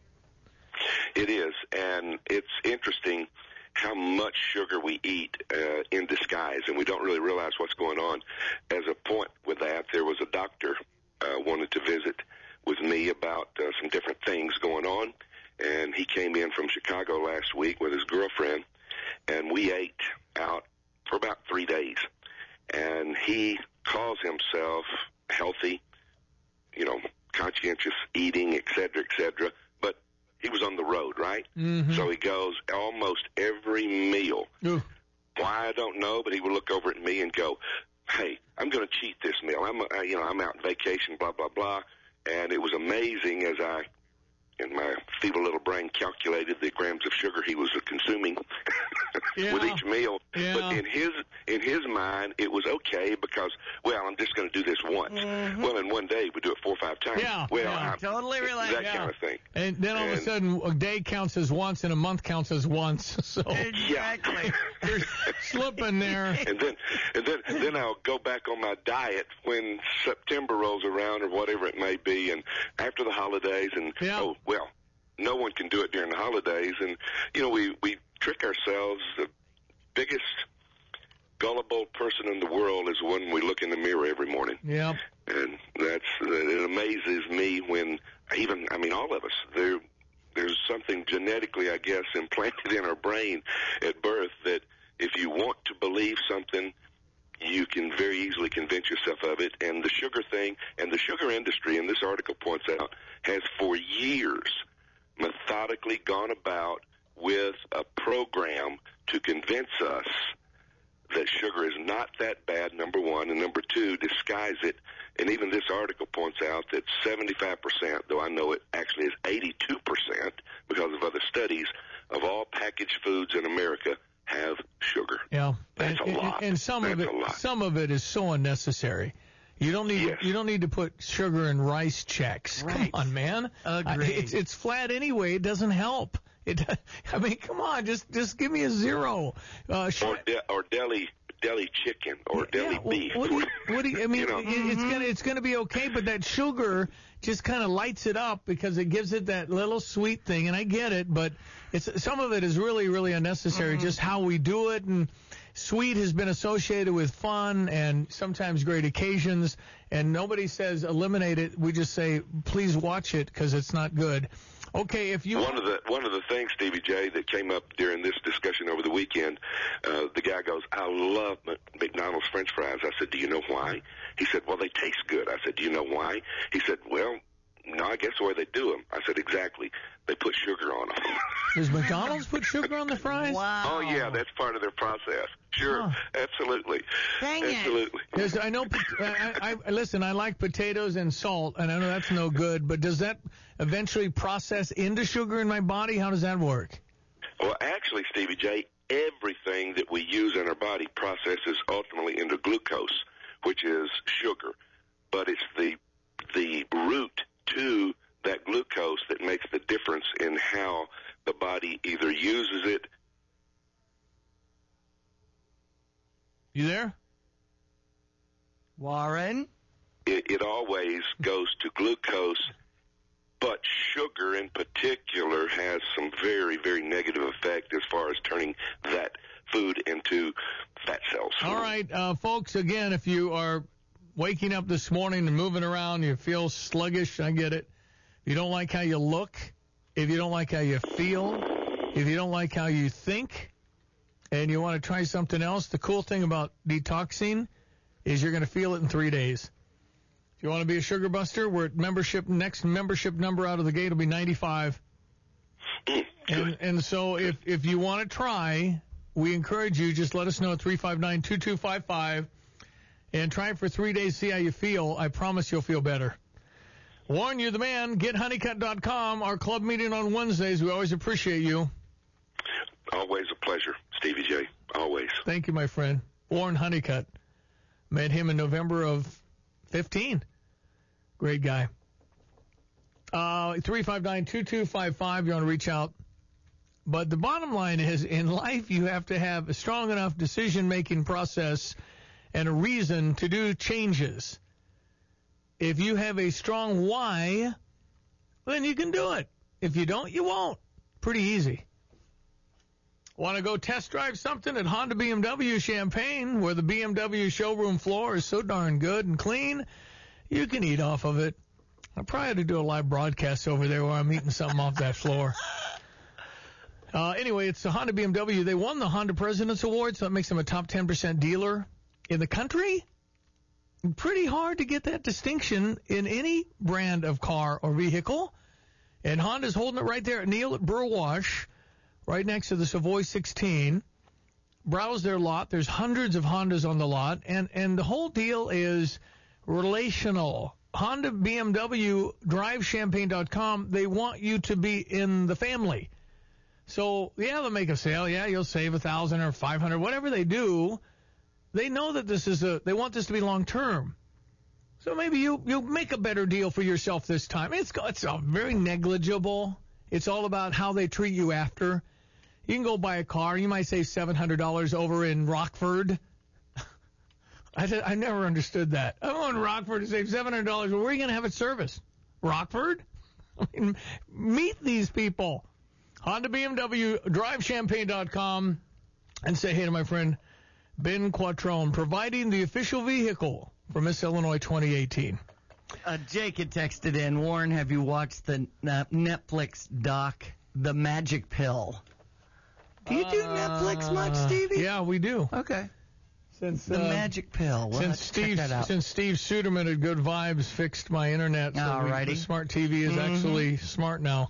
It is, and it's interesting how much sugar we eat uh, in disguise, and we don't really realize what's going on. As a point with that, there was a doctor uh, wanted to visit with me about uh, some different things going on, and he came in from Chicago last week with his girlfriend, and we ate out for about three days. And he calls himself healthy, you know, conscientious eating, et cetera, et cetera, but he was on the road, right? Mm-hmm. So he goes almost every meal. Ooh. Why, I don't know, but he would look over at me and go, hey, I'm going to cheat this meal. I'm, uh, you know, I'm out on vacation, blah, blah, blah. And it was amazing as I, in my feeble little brain, calculated the grams of sugar he was consuming yeah. with each meal. Yeah. But in his in his mind, it was okay because, well, I'm just going to do this once. Mm-hmm. Well, in one day, we do it four or five times. Yeah, well, yeah. I'm, Totally related. that Yeah. kind of thing. And then all And- of a sudden, a day counts as once and a month counts as once. So Exactly. you're slipping there. and then and then and then I'll go back on my diet when September rolls around or whatever it may be, and after the holidays, and Yeah. oh well, no one can do it during the holidays, and you know we we trick ourselves. The biggest gullible person in the world is when we look in the mirror every morning, Yeah. and that's it amazes me when even I mean all of us there. There's something genetically, I guess, implanted in our brain at birth that if you want to believe something, you can very easily convince yourself of it. And the sugar thing, and the sugar industry, and this article points out, has for years methodically gone about with a program to convince us that sugar is not that bad, number one, and number two, disguise it. And even this article points out that seventy-five percent, though I know it actually is eighty-two percent because of other studies, of all packaged foods in America have sugar. Yeah. That's and, a lot. And some That's of it, a lot. some of it is so unnecessary. You don't need Yes. you don't need to put sugar in rice checks. Right. Come on, man. Agreed. I- it's it's flat anyway. It doesn't help. It. I mean, come on. Just just give me a zero. Uh, sh- Or, de- or deli deli chicken or deli yeah, beef. What do you, what do you, I mean, You know. it, it's gonna it's gonna be okay, but that sugar just kind of lights it up because it gives it that little sweet thing, and I get it, but it's some of it is really really unnecessary. Mm-hmm. Just how we do it, and sweet has been associated with fun and sometimes great occasions, and nobody says eliminate it. We just say please watch it because it's not good. Okay, if you One of the one of the things, Stevie J, that came up during this discussion over the weekend, uh, the guy goes, I love Mc- McDonald's French fries. I said, do you know why? He said, well, they taste good. I said, do you know why? He said, well, no, I guess the way they do them. I said, exactly. They put sugar on them. does McDonald's put sugar on the fries? Wow. Oh, yeah, that's part of their process. Sure, Huh. absolutely. Dang it. absolutely. Because I know, I, I listen. I like potatoes and salt, and I know that's no good. But does that eventually process into sugar in my body? How does that work? Well, actually, Stevie J, everything that we use in our body processes ultimately into glucose, which is sugar. But it's the the route to that glucose that makes the difference in how the body either uses it. You there? Warren? It, it always goes to glucose, but sugar in particular has some very, very negative effect as far as turning that food into fat cells. All right, uh, folks. Again, if you are waking up this morning and moving around, you feel sluggish. I get it. If you don't like how you look, if you don't like how you feel, if you don't like how you think, and you want to try something else, the cool thing about detoxing is you're going to feel it in three days. If you want to be a sugar buster, we're at membership. Next membership number out of the gate will be ninety-five. And, and so if, if you want to try, we encourage you, just let us know at three five nine, two two five five and try it for three days, see how you feel. I promise you'll feel better. Warren, you're the man. Get honeycut dot com. Our club meeting on Wednesdays. We always appreciate you. Always a pleasure, Stevie J. Always. Thank you, my friend. Warren Honeycutt. Met him in November of fifteen. Great guy. Uh, three five nine, two two five five. You want to reach out. But the bottom line is, in life, you have to have a strong enough decision-making process and a reason to do changes. If you have a strong why, then you can do it. If you don't, you won't. Pretty easy. Want to go test drive something at Honda B M W Champaign, where the B M W showroom floor is so darn good and clean, you can eat off of it. I probably had to do a live broadcast over there where I'm eating something off that floor. Uh, anyway, it's the Honda B M W. They won the Honda President's Award, so that makes them a top ten percent dealer in the country. Pretty hard to get that distinction in any brand of car or vehicle. And Honda's holding it right there at Neil at Burwash, right next to the Savoy sixteen. Browse their lot. There's hundreds of Hondas on the lot. And, and the whole deal is relational. Honda B M W, drive champagne dot com, they want you to be in the family. So, yeah, they'll make a sale. Yeah, you'll save a thousand or five hundred, whatever they do. They know that this is a, they want this to be long term. So maybe you, you'll make a better deal for yourself this time. It's, it's uh, very negligible. It's all about how they treat you after. You can go buy a car. You might save seven hundred dollars over in Rockford. I, did, I never understood that. I'm going to Rockford to save seven hundred dollars. Well, where are you going to have it serviced? Rockford? I mean, meet these people. Honda B M W, drive champagne dot com, and say hey to my friend Ben Quattrone, providing the official vehicle for Miss Illinois twenty eighteen. Uh, Jake had texted in, Warren, have you watched the uh, Netflix doc, The Magic Pill? Do you do uh, Netflix much, Stevie? Yeah, we do. Okay. Since The uh, Magic Pill. We'll since Steve, since Steve Suderman at Good Vibes fixed my internet, so we, the smart T V is mm-hmm. actually smart now.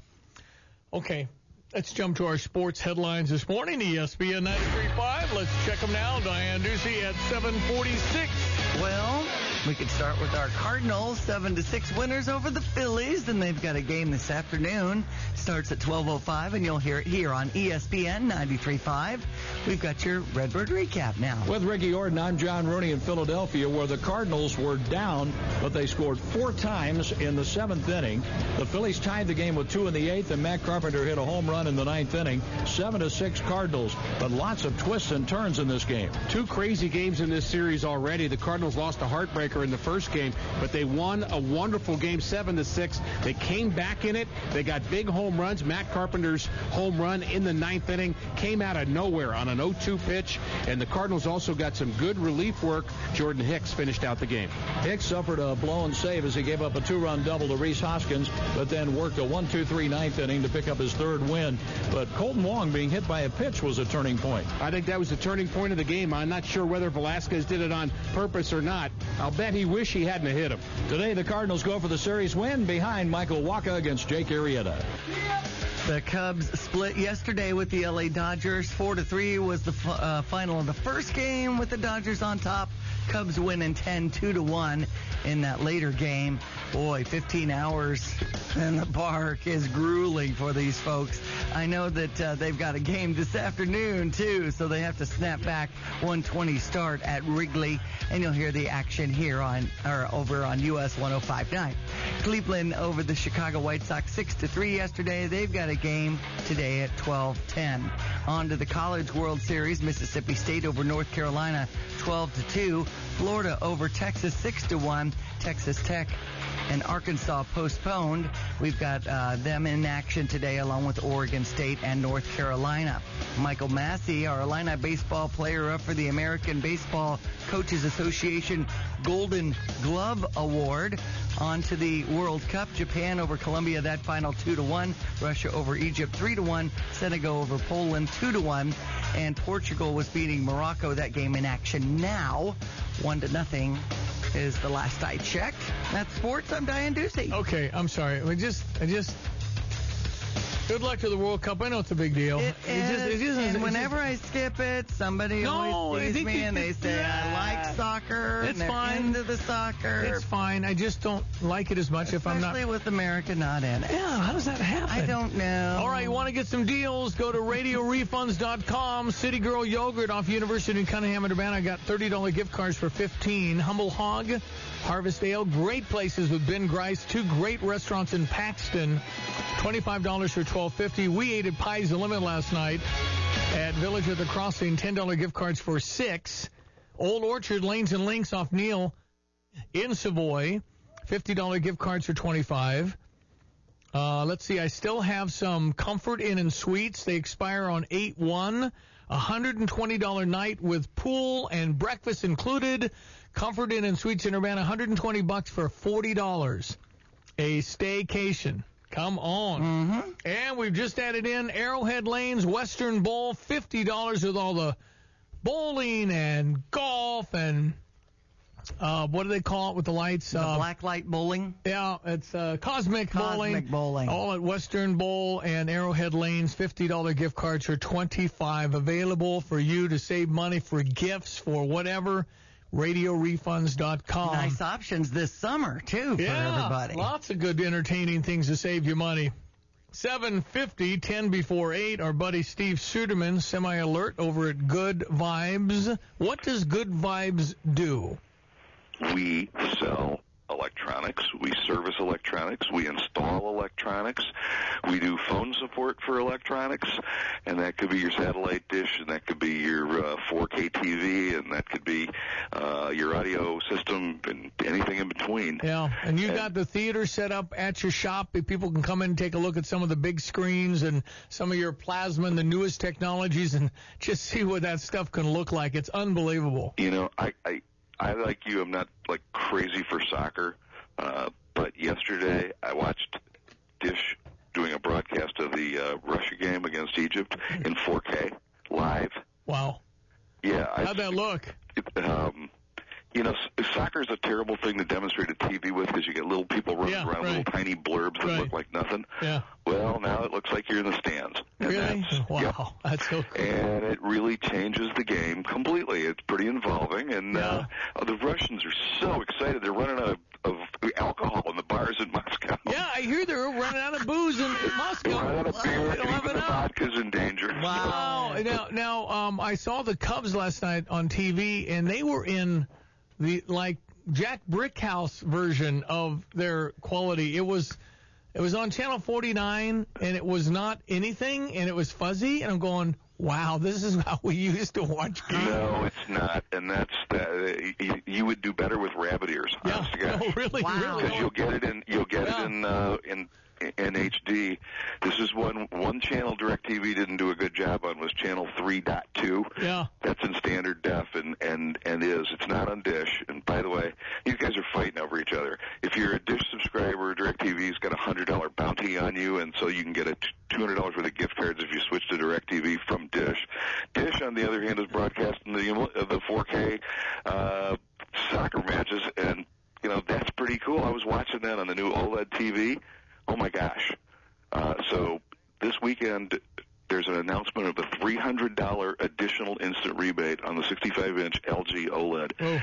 Okay, let's jump to our sports headlines this morning. E S P N ninety-three point five. Let's check them now. Diane Ducey at seven forty-six. Well, we could start with our Cardinals, seven to six winners over the Phillies, and they've got a game this afternoon. Starts at twelve oh five, and you'll hear it here on E S P N ninety-three point five. We've got your Redbird recap now. With Ricky Orton, I'm John Rooney in Philadelphia, where the Cardinals were down, but they scored four times in the seventh inning. The Phillies tied the game with two in the eighth, and Matt Carpenter hit a home run in the ninth inning. Seven to six Cardinals, but lots of twists and turns in this game. Two crazy games in this series already. The Cardinals lost a heartbreaker in the first game, but they won a wonderful game, seven to six. They came back in it. They got big home runs. Matt Carpenter's home run in the ninth inning came out of nowhere on an oh two pitch, and the Cardinals also got some good relief work. Jordan Hicks finished out the game. Hicks suffered a blown save as he gave up a two-run double to Rhys Hoskins, but then worked a one two three ninth inning to pick up his third win. But Colton Wong being hit by a pitch was a turning point. I think that was the turning point of the game. I'm not sure whether Velasquez did it on purpose or not. I'll bet he wish he hadn't hit him. Today, the Cardinals go for the series win behind Michael Wacha against Jake Arrieta. The Cubs split yesterday with the L A Dodgers. Four to three was the f- uh, final of the first game with the Dodgers on top. Cubs winning ten two to one in that later game. Boy, fifteen hours in the park is grueling for these folks. I know that uh, they've got a game this afternoon, too, so they have to snap back one twenty start at Wrigley, and you'll hear the action here on or over on U S one oh five point nine. Cleveland over the Chicago White Sox six to three yesterday. They've got a game today at twelve ten. On to the College World Series, Mississippi State over North Carolina twelve to two. Florida over Texas six to one. Texas Tech and Arkansas postponed. We've got uh, them in action today along with Oregon State and North Carolina. Michael Massey, our Illini baseball player, up for the American Baseball Coaches Association Golden Glove Award. On to the World Cup. Japan over Colombia, that final two to one. Russia over Egypt three to one. Senegal over Poland two to one. And Portugal was beating Morocco. That game in action now. one to nothing is the last I checked. That's sports. I'm Diane Ducey. Okay, I'm sorry. I just, I just. Good luck to the World Cup. I know it's a big deal. It, it is, just, it just, and it whenever just, I skip it, somebody no, always sees me it, and they say, yeah. I like soccer. and It's they're fine. into the soccer. It's fine. I just don't like it as much if I'm not. Especially with America not in it. Yeah, how does that happen? I don't know. All right, you want to get some deals? Go to radio refunds dot com. City Girl Yogurt off University in Cunningham and Urbana. I got thirty dollars gift cards for fifteen dollars. Humble Hog, Harvest Ale, great places with Ben Grice. Two great restaurants in Paxton. twenty-five dollars for twelve fifty. We ate at Pies the Limit last night at Village of the Crossing. ten dollars gift cards for six. Old Orchard, Lanes and Links off Neal in Savoy. fifty dollars gift cards for twenty-five. Uh, let's see, I still have some Comfort Inn and Suites. They expire on eight one. one hundred twenty dollars night with pool and breakfast included. Comfort Inn and Suites in Urbana, one hundred twenty bucks for forty dollars. A staycation. Come on. Mm-hmm. And we've just added in Arrowhead Lanes, Western Bowl, fifty dollars with all the bowling and golf and uh, what do they call it with the lights? The uh, black light bowling? Yeah, it's uh, Cosmic, Bowling. Cosmic Bowling. All at Western Bowl and Arrowhead Lanes. fifty dollars gift cards for twenty-five dollars. Available for you to save money for gifts, for whatever. radio refunds dot com. Nice options this summer, too, for yeah, everybody. Lots of good entertaining things to save you money. seven fifty, ten before eight. Our buddy Steve Suderman, semi-alert over at Good Vibes. What does Good Vibes do? We sell electronics. We service electronics. We install electronics. We do phone support for electronics, and that could be your satellite dish, and that could be your uh, four K T V, and that could be uh, your audio system, and anything in between. Yeah, and you got the theater set up at your shop. People can come in and take a look at some of the big screens and some of your plasma and the newest technologies and just see what that stuff can look like. It's unbelievable. You know, I... I I, like you, am not, like, crazy for soccer, uh, but yesterday I watched Dish doing a broadcast of the uh, Russia game against Egypt in four K, live. Wow. Yeah. How'd I, that look? It, um, you know, soccer is a terrible thing to demonstrate at T V with because you get little people running yeah, around, right. little tiny blurbs that right. look like nothing. Yeah. Well, now it looks like you're in the stands. And really? That's, wow. Yeah. That's so cool. And it really changes the game completely. It's pretty involving. And yeah. uh, the Russians are so excited. They're running out of, of alcohol in the bars in Moscow. Yeah, I hear they're running out of booze in, in Moscow. They're running out of beer. They don't have Even the enough. vodka's in danger. Wow. Now, now um, I saw the Cubs last night on T V, and they were in the, like, Jack Brickhouse version of their quality. It was it was on Channel forty-nine, and it was not anything, and it was fuzzy, and I'm going, wow, this is how we used to watch games. No, it's not, and that's that. You, you would do better with rabbit ears. Yeah, honest to God. no, really, wow. really. Because you'll get it in, you'll get Yeah. it in, uh, in in H D. This is one one channel DirecTV didn't do a good job on was channel three point two. Yeah. That's in standard def and and and is. It's not on Dish. And by the way, these guys are fighting over each other. If you're a Dish subscriber, DirecTV's got a hundred dollar bounty on you, and so you can get a two hundred dollars worth of gift cards if you switch to DirecTV from Dish. Dish, on the other hand, is broadcasting the uh, the four K uh, soccer matches, and you know that's pretty cool. I was watching that on the new OLED T V. Oh my gosh! Uh, so this weekend there's an announcement of a three hundred dollars additional instant rebate on the sixty-five inch L G OLED. Oh.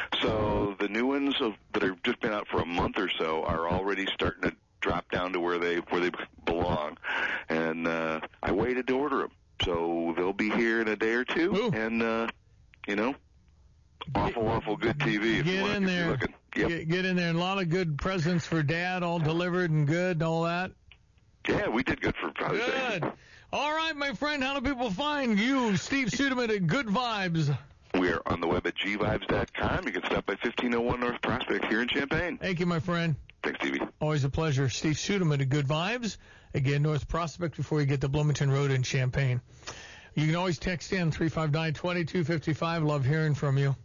So the new ones of, that have just been out for a month or so are already starting to drop down to where they where they belong, and uh, I waited to order them, so they'll be here in a day or two, Ooh. and uh, you know, awful awful good T V. If Get you want in to there. looking. Yep. Get, get in there. And a lot of good presents for Dad, all delivered and good and all that. Yeah, we did good for Father's Day. Good. All right, my friend, how do people find you, Steve Suderman, at Good Vibes? We're on the web at g vibes dot com. You can stop by fifteen oh one North Prospect here in Champaign. Thank you, my friend. Thanks, Stevie. Always a pleasure. Steve Suderman at Good Vibes. Again, North Prospect before you get to Bloomington Road in Champaign. You can always text in three five nine, two two five five. Love hearing from you.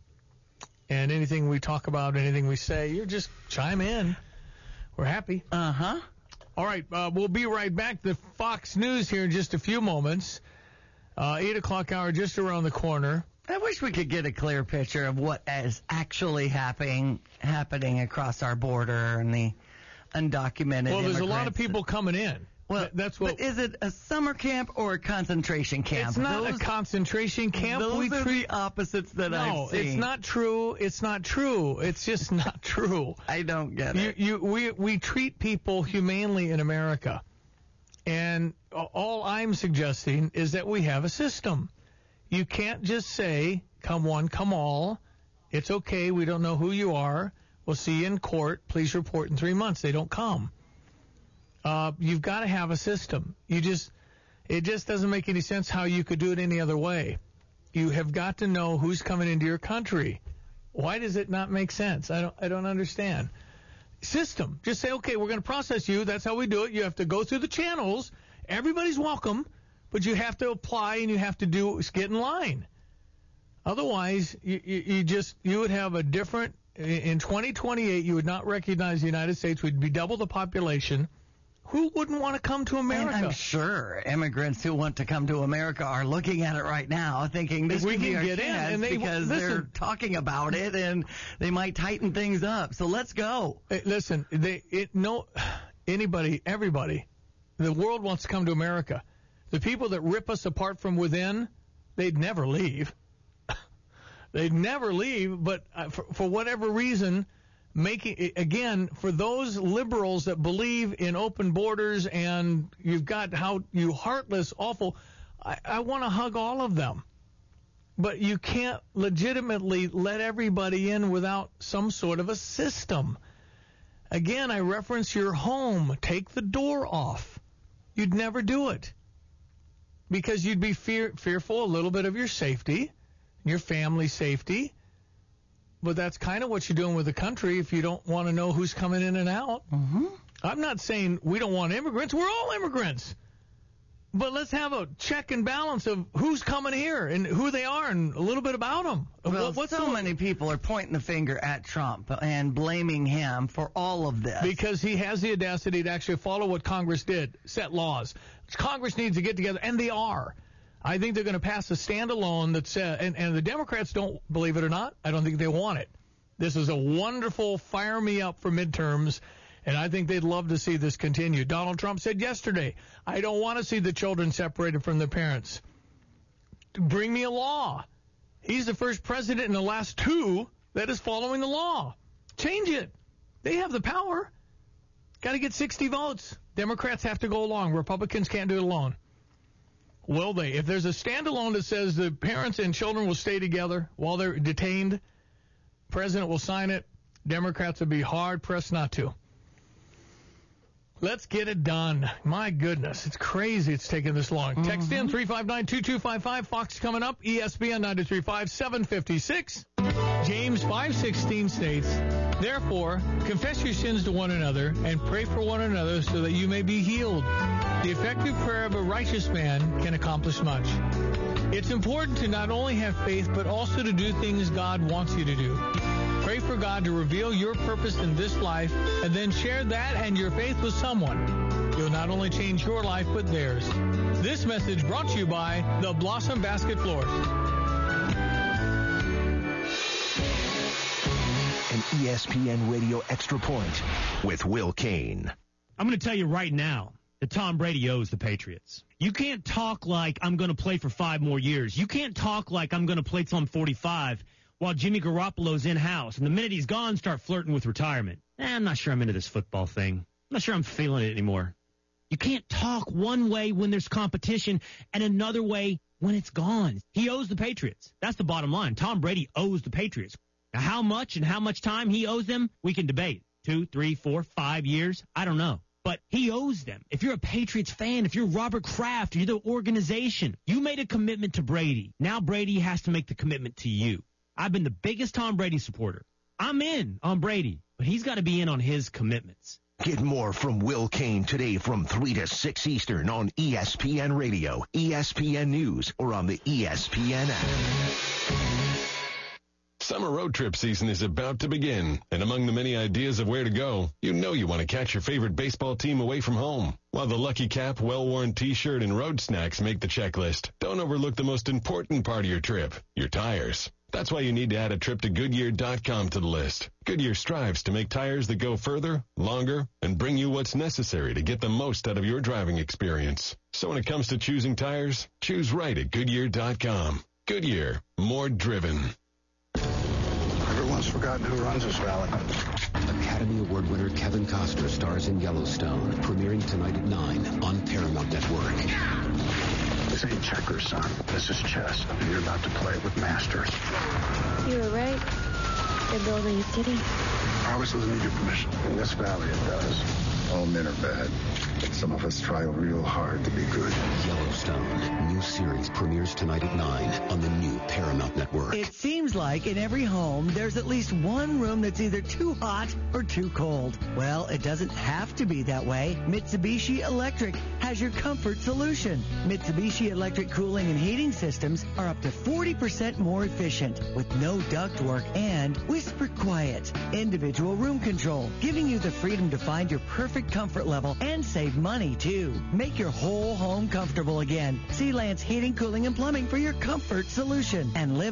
And anything we talk about, anything we say, you just chime in. We're happy. Uh-huh. All right, uh, we'll be right back. The Fox News here in just a few moments. Uh, eight o'clock hour just around the corner. I wish we could get a clear picture of what is actually happening happening across our border and the undocumented Well, there's a lot of immigrants. people coming in. Well, that's what. But is it a summer camp or a concentration camp? It's not those, a concentration camp. Those we are treat, the opposites that no, I've seen. it's not true. It's not true. It's just not true. I don't get you, it. You, we, we treat people humanely in America. And all I'm suggesting is that we have a system. You can't just say, come one, come all. It's okay. We don't know who you are. We'll see you in court. Please report in three months. They don't come. Uh, you've got to have a system. You just, it just doesn't make any sense how you could do it any other way. You have got to know who's coming into your country. Why does it not make sense? I don't, I don't understand. System. Just say, okay, we're going to process you. That's how we do it. You have to go through the channels. Everybody's welcome, but you have to apply and you have to do get in line. Otherwise, you, you, you just you would have a different. In twenty twenty-eight, you would not recognize the United States. We'd be double the population. Who wouldn't want to come to America? And I'm sure immigrants who want to come to America are looking at it right now, thinking this we could be can our get in, chance and they- because listen. they're talking about it and they might tighten things up. So let's go. Hey, listen, they it no anybody, everybody, the world wants to come to America. The people that rip us apart from within, they'd never leave. They'd never leave, but uh, for, for whatever reason, making again for those liberals that believe in open borders and you've got how you heartless, awful. I, I want to hug all of them, but you can't legitimately let everybody in without some sort of a system. Again, I reference your home. Take the door off. You'd never do it because you'd be fear, fearful a little bit of your safety, your family's safety. But that's kind of what you're doing with the country if you don't want to know who's coming in and out. Mm-hmm. I'm not saying we don't want immigrants. We're all immigrants. But let's have a check and balance of who's coming here and who they are and a little bit about them. Well, What- what's so the- many people are pointing the finger at Trump and blaming him for all of this. Because he has the audacity to actually follow what Congress did, set laws. Congress needs to get together, and they are. I think they're going to pass a standalone that says, and, and the Democrats don't believe it or not, I don't think they want it. This is a wonderful fire me up for midterms, and I think they'd love to see this continue. Donald Trump said yesterday, I don't want to see the children separated from their parents. Bring me a law. He's the first president in the last two that is following the law. Change it. They have the power. Got to get sixty votes. Democrats have to go along. Republicans can't do it alone. Will they? If there's a standalone that says the parents and children will stay together while they're detained, president will sign it. Democrats will be hard-pressed not to. Let's get it done. My goodness, it's crazy it's taking this long. Mm-hmm. Text in three five nine, two two five five. Fox coming up. E S P N nine three five, seven fifty-six. James five sixteen states, therefore, confess your sins to one another and pray for one another so that you may be healed. The effective prayer of a righteous man can accomplish much. It's important to not only have faith, but also to do things God wants you to do. Pray for God to reveal your purpose in this life and then share that and your faith with someone. You'll not only change your life, but theirs. This message brought to you by the Blossom Basket Floors. An E S P N Radio Extra Point with Will Kane. I'm going to tell you right now that Tom Brady owes the Patriots. You can't talk like I'm going to play for five more years. You can't talk like I'm going to play till I'm forty-five while Jimmy Garoppolo's in-house. And the minute he's gone, start flirting with retirement. Eh, I'm not sure I'm into this football thing. I'm not sure I'm feeling it anymore. You can't talk one way when there's competition and another way when it's gone. He owes the Patriots. That's the bottom line. Tom Brady owes the Patriots. Now, how much and how much time he owes them, we can debate. Two, three, four, five years? I don't know. But he owes them. If you're a Patriots fan, if you're Robert Kraft, you're the organization, you made a commitment to Brady. Now Brady has to make the commitment to you. I've been the biggest Tom Brady supporter. I'm in on Brady, but he's got to be in on his commitments. Get more from Will Kane today from three to six Eastern on E S P N Radio, E S P N News, or on the E S P N app. Summer road trip season is about to begin, and among the many ideas of where to go, you know you want to catch your favorite baseball team away from home. While the Lucky Cap, well-worn T-shirt, and road snacks make the checklist, don't overlook the most important part of your trip, your tires. That's why you need to add a trip to Goodyear dot com to the list. Goodyear strives to make tires that go further, longer, and bring you what's necessary to get the most out of your driving experience. So when it comes to choosing tires, choose right at Goodyear dot com. Goodyear, more driven. Everyone's forgotten who runs this valley. Academy Award winner Kevin Costner stars in Yellowstone, premiering tonight at nine on Paramount Network. This ain't checkers, son. This is chess, and you're about to play with masters. You were right. They're building a city. Obviously doesn't need your permission. In this valley, it does. All men are bad, but some of us try real hard to be good. Yellowstone, new series premieres tonight at nine on the new Paramount Network. It seems like in every home, there's at least one room that's either too hot or too cold. Well, it doesn't have to be that way. Mitsubishi Electric has your comfort solution. Mitsubishi Electric cooling and heating systems are up to forty percent more efficient with no ductwork and whisper quiet. Individual room control, giving you the freedom to find your perfect comfort level and save money too. Make your whole home comfortable again. See Lance Heating, Cooling, and Plumbing for your comfort solution and live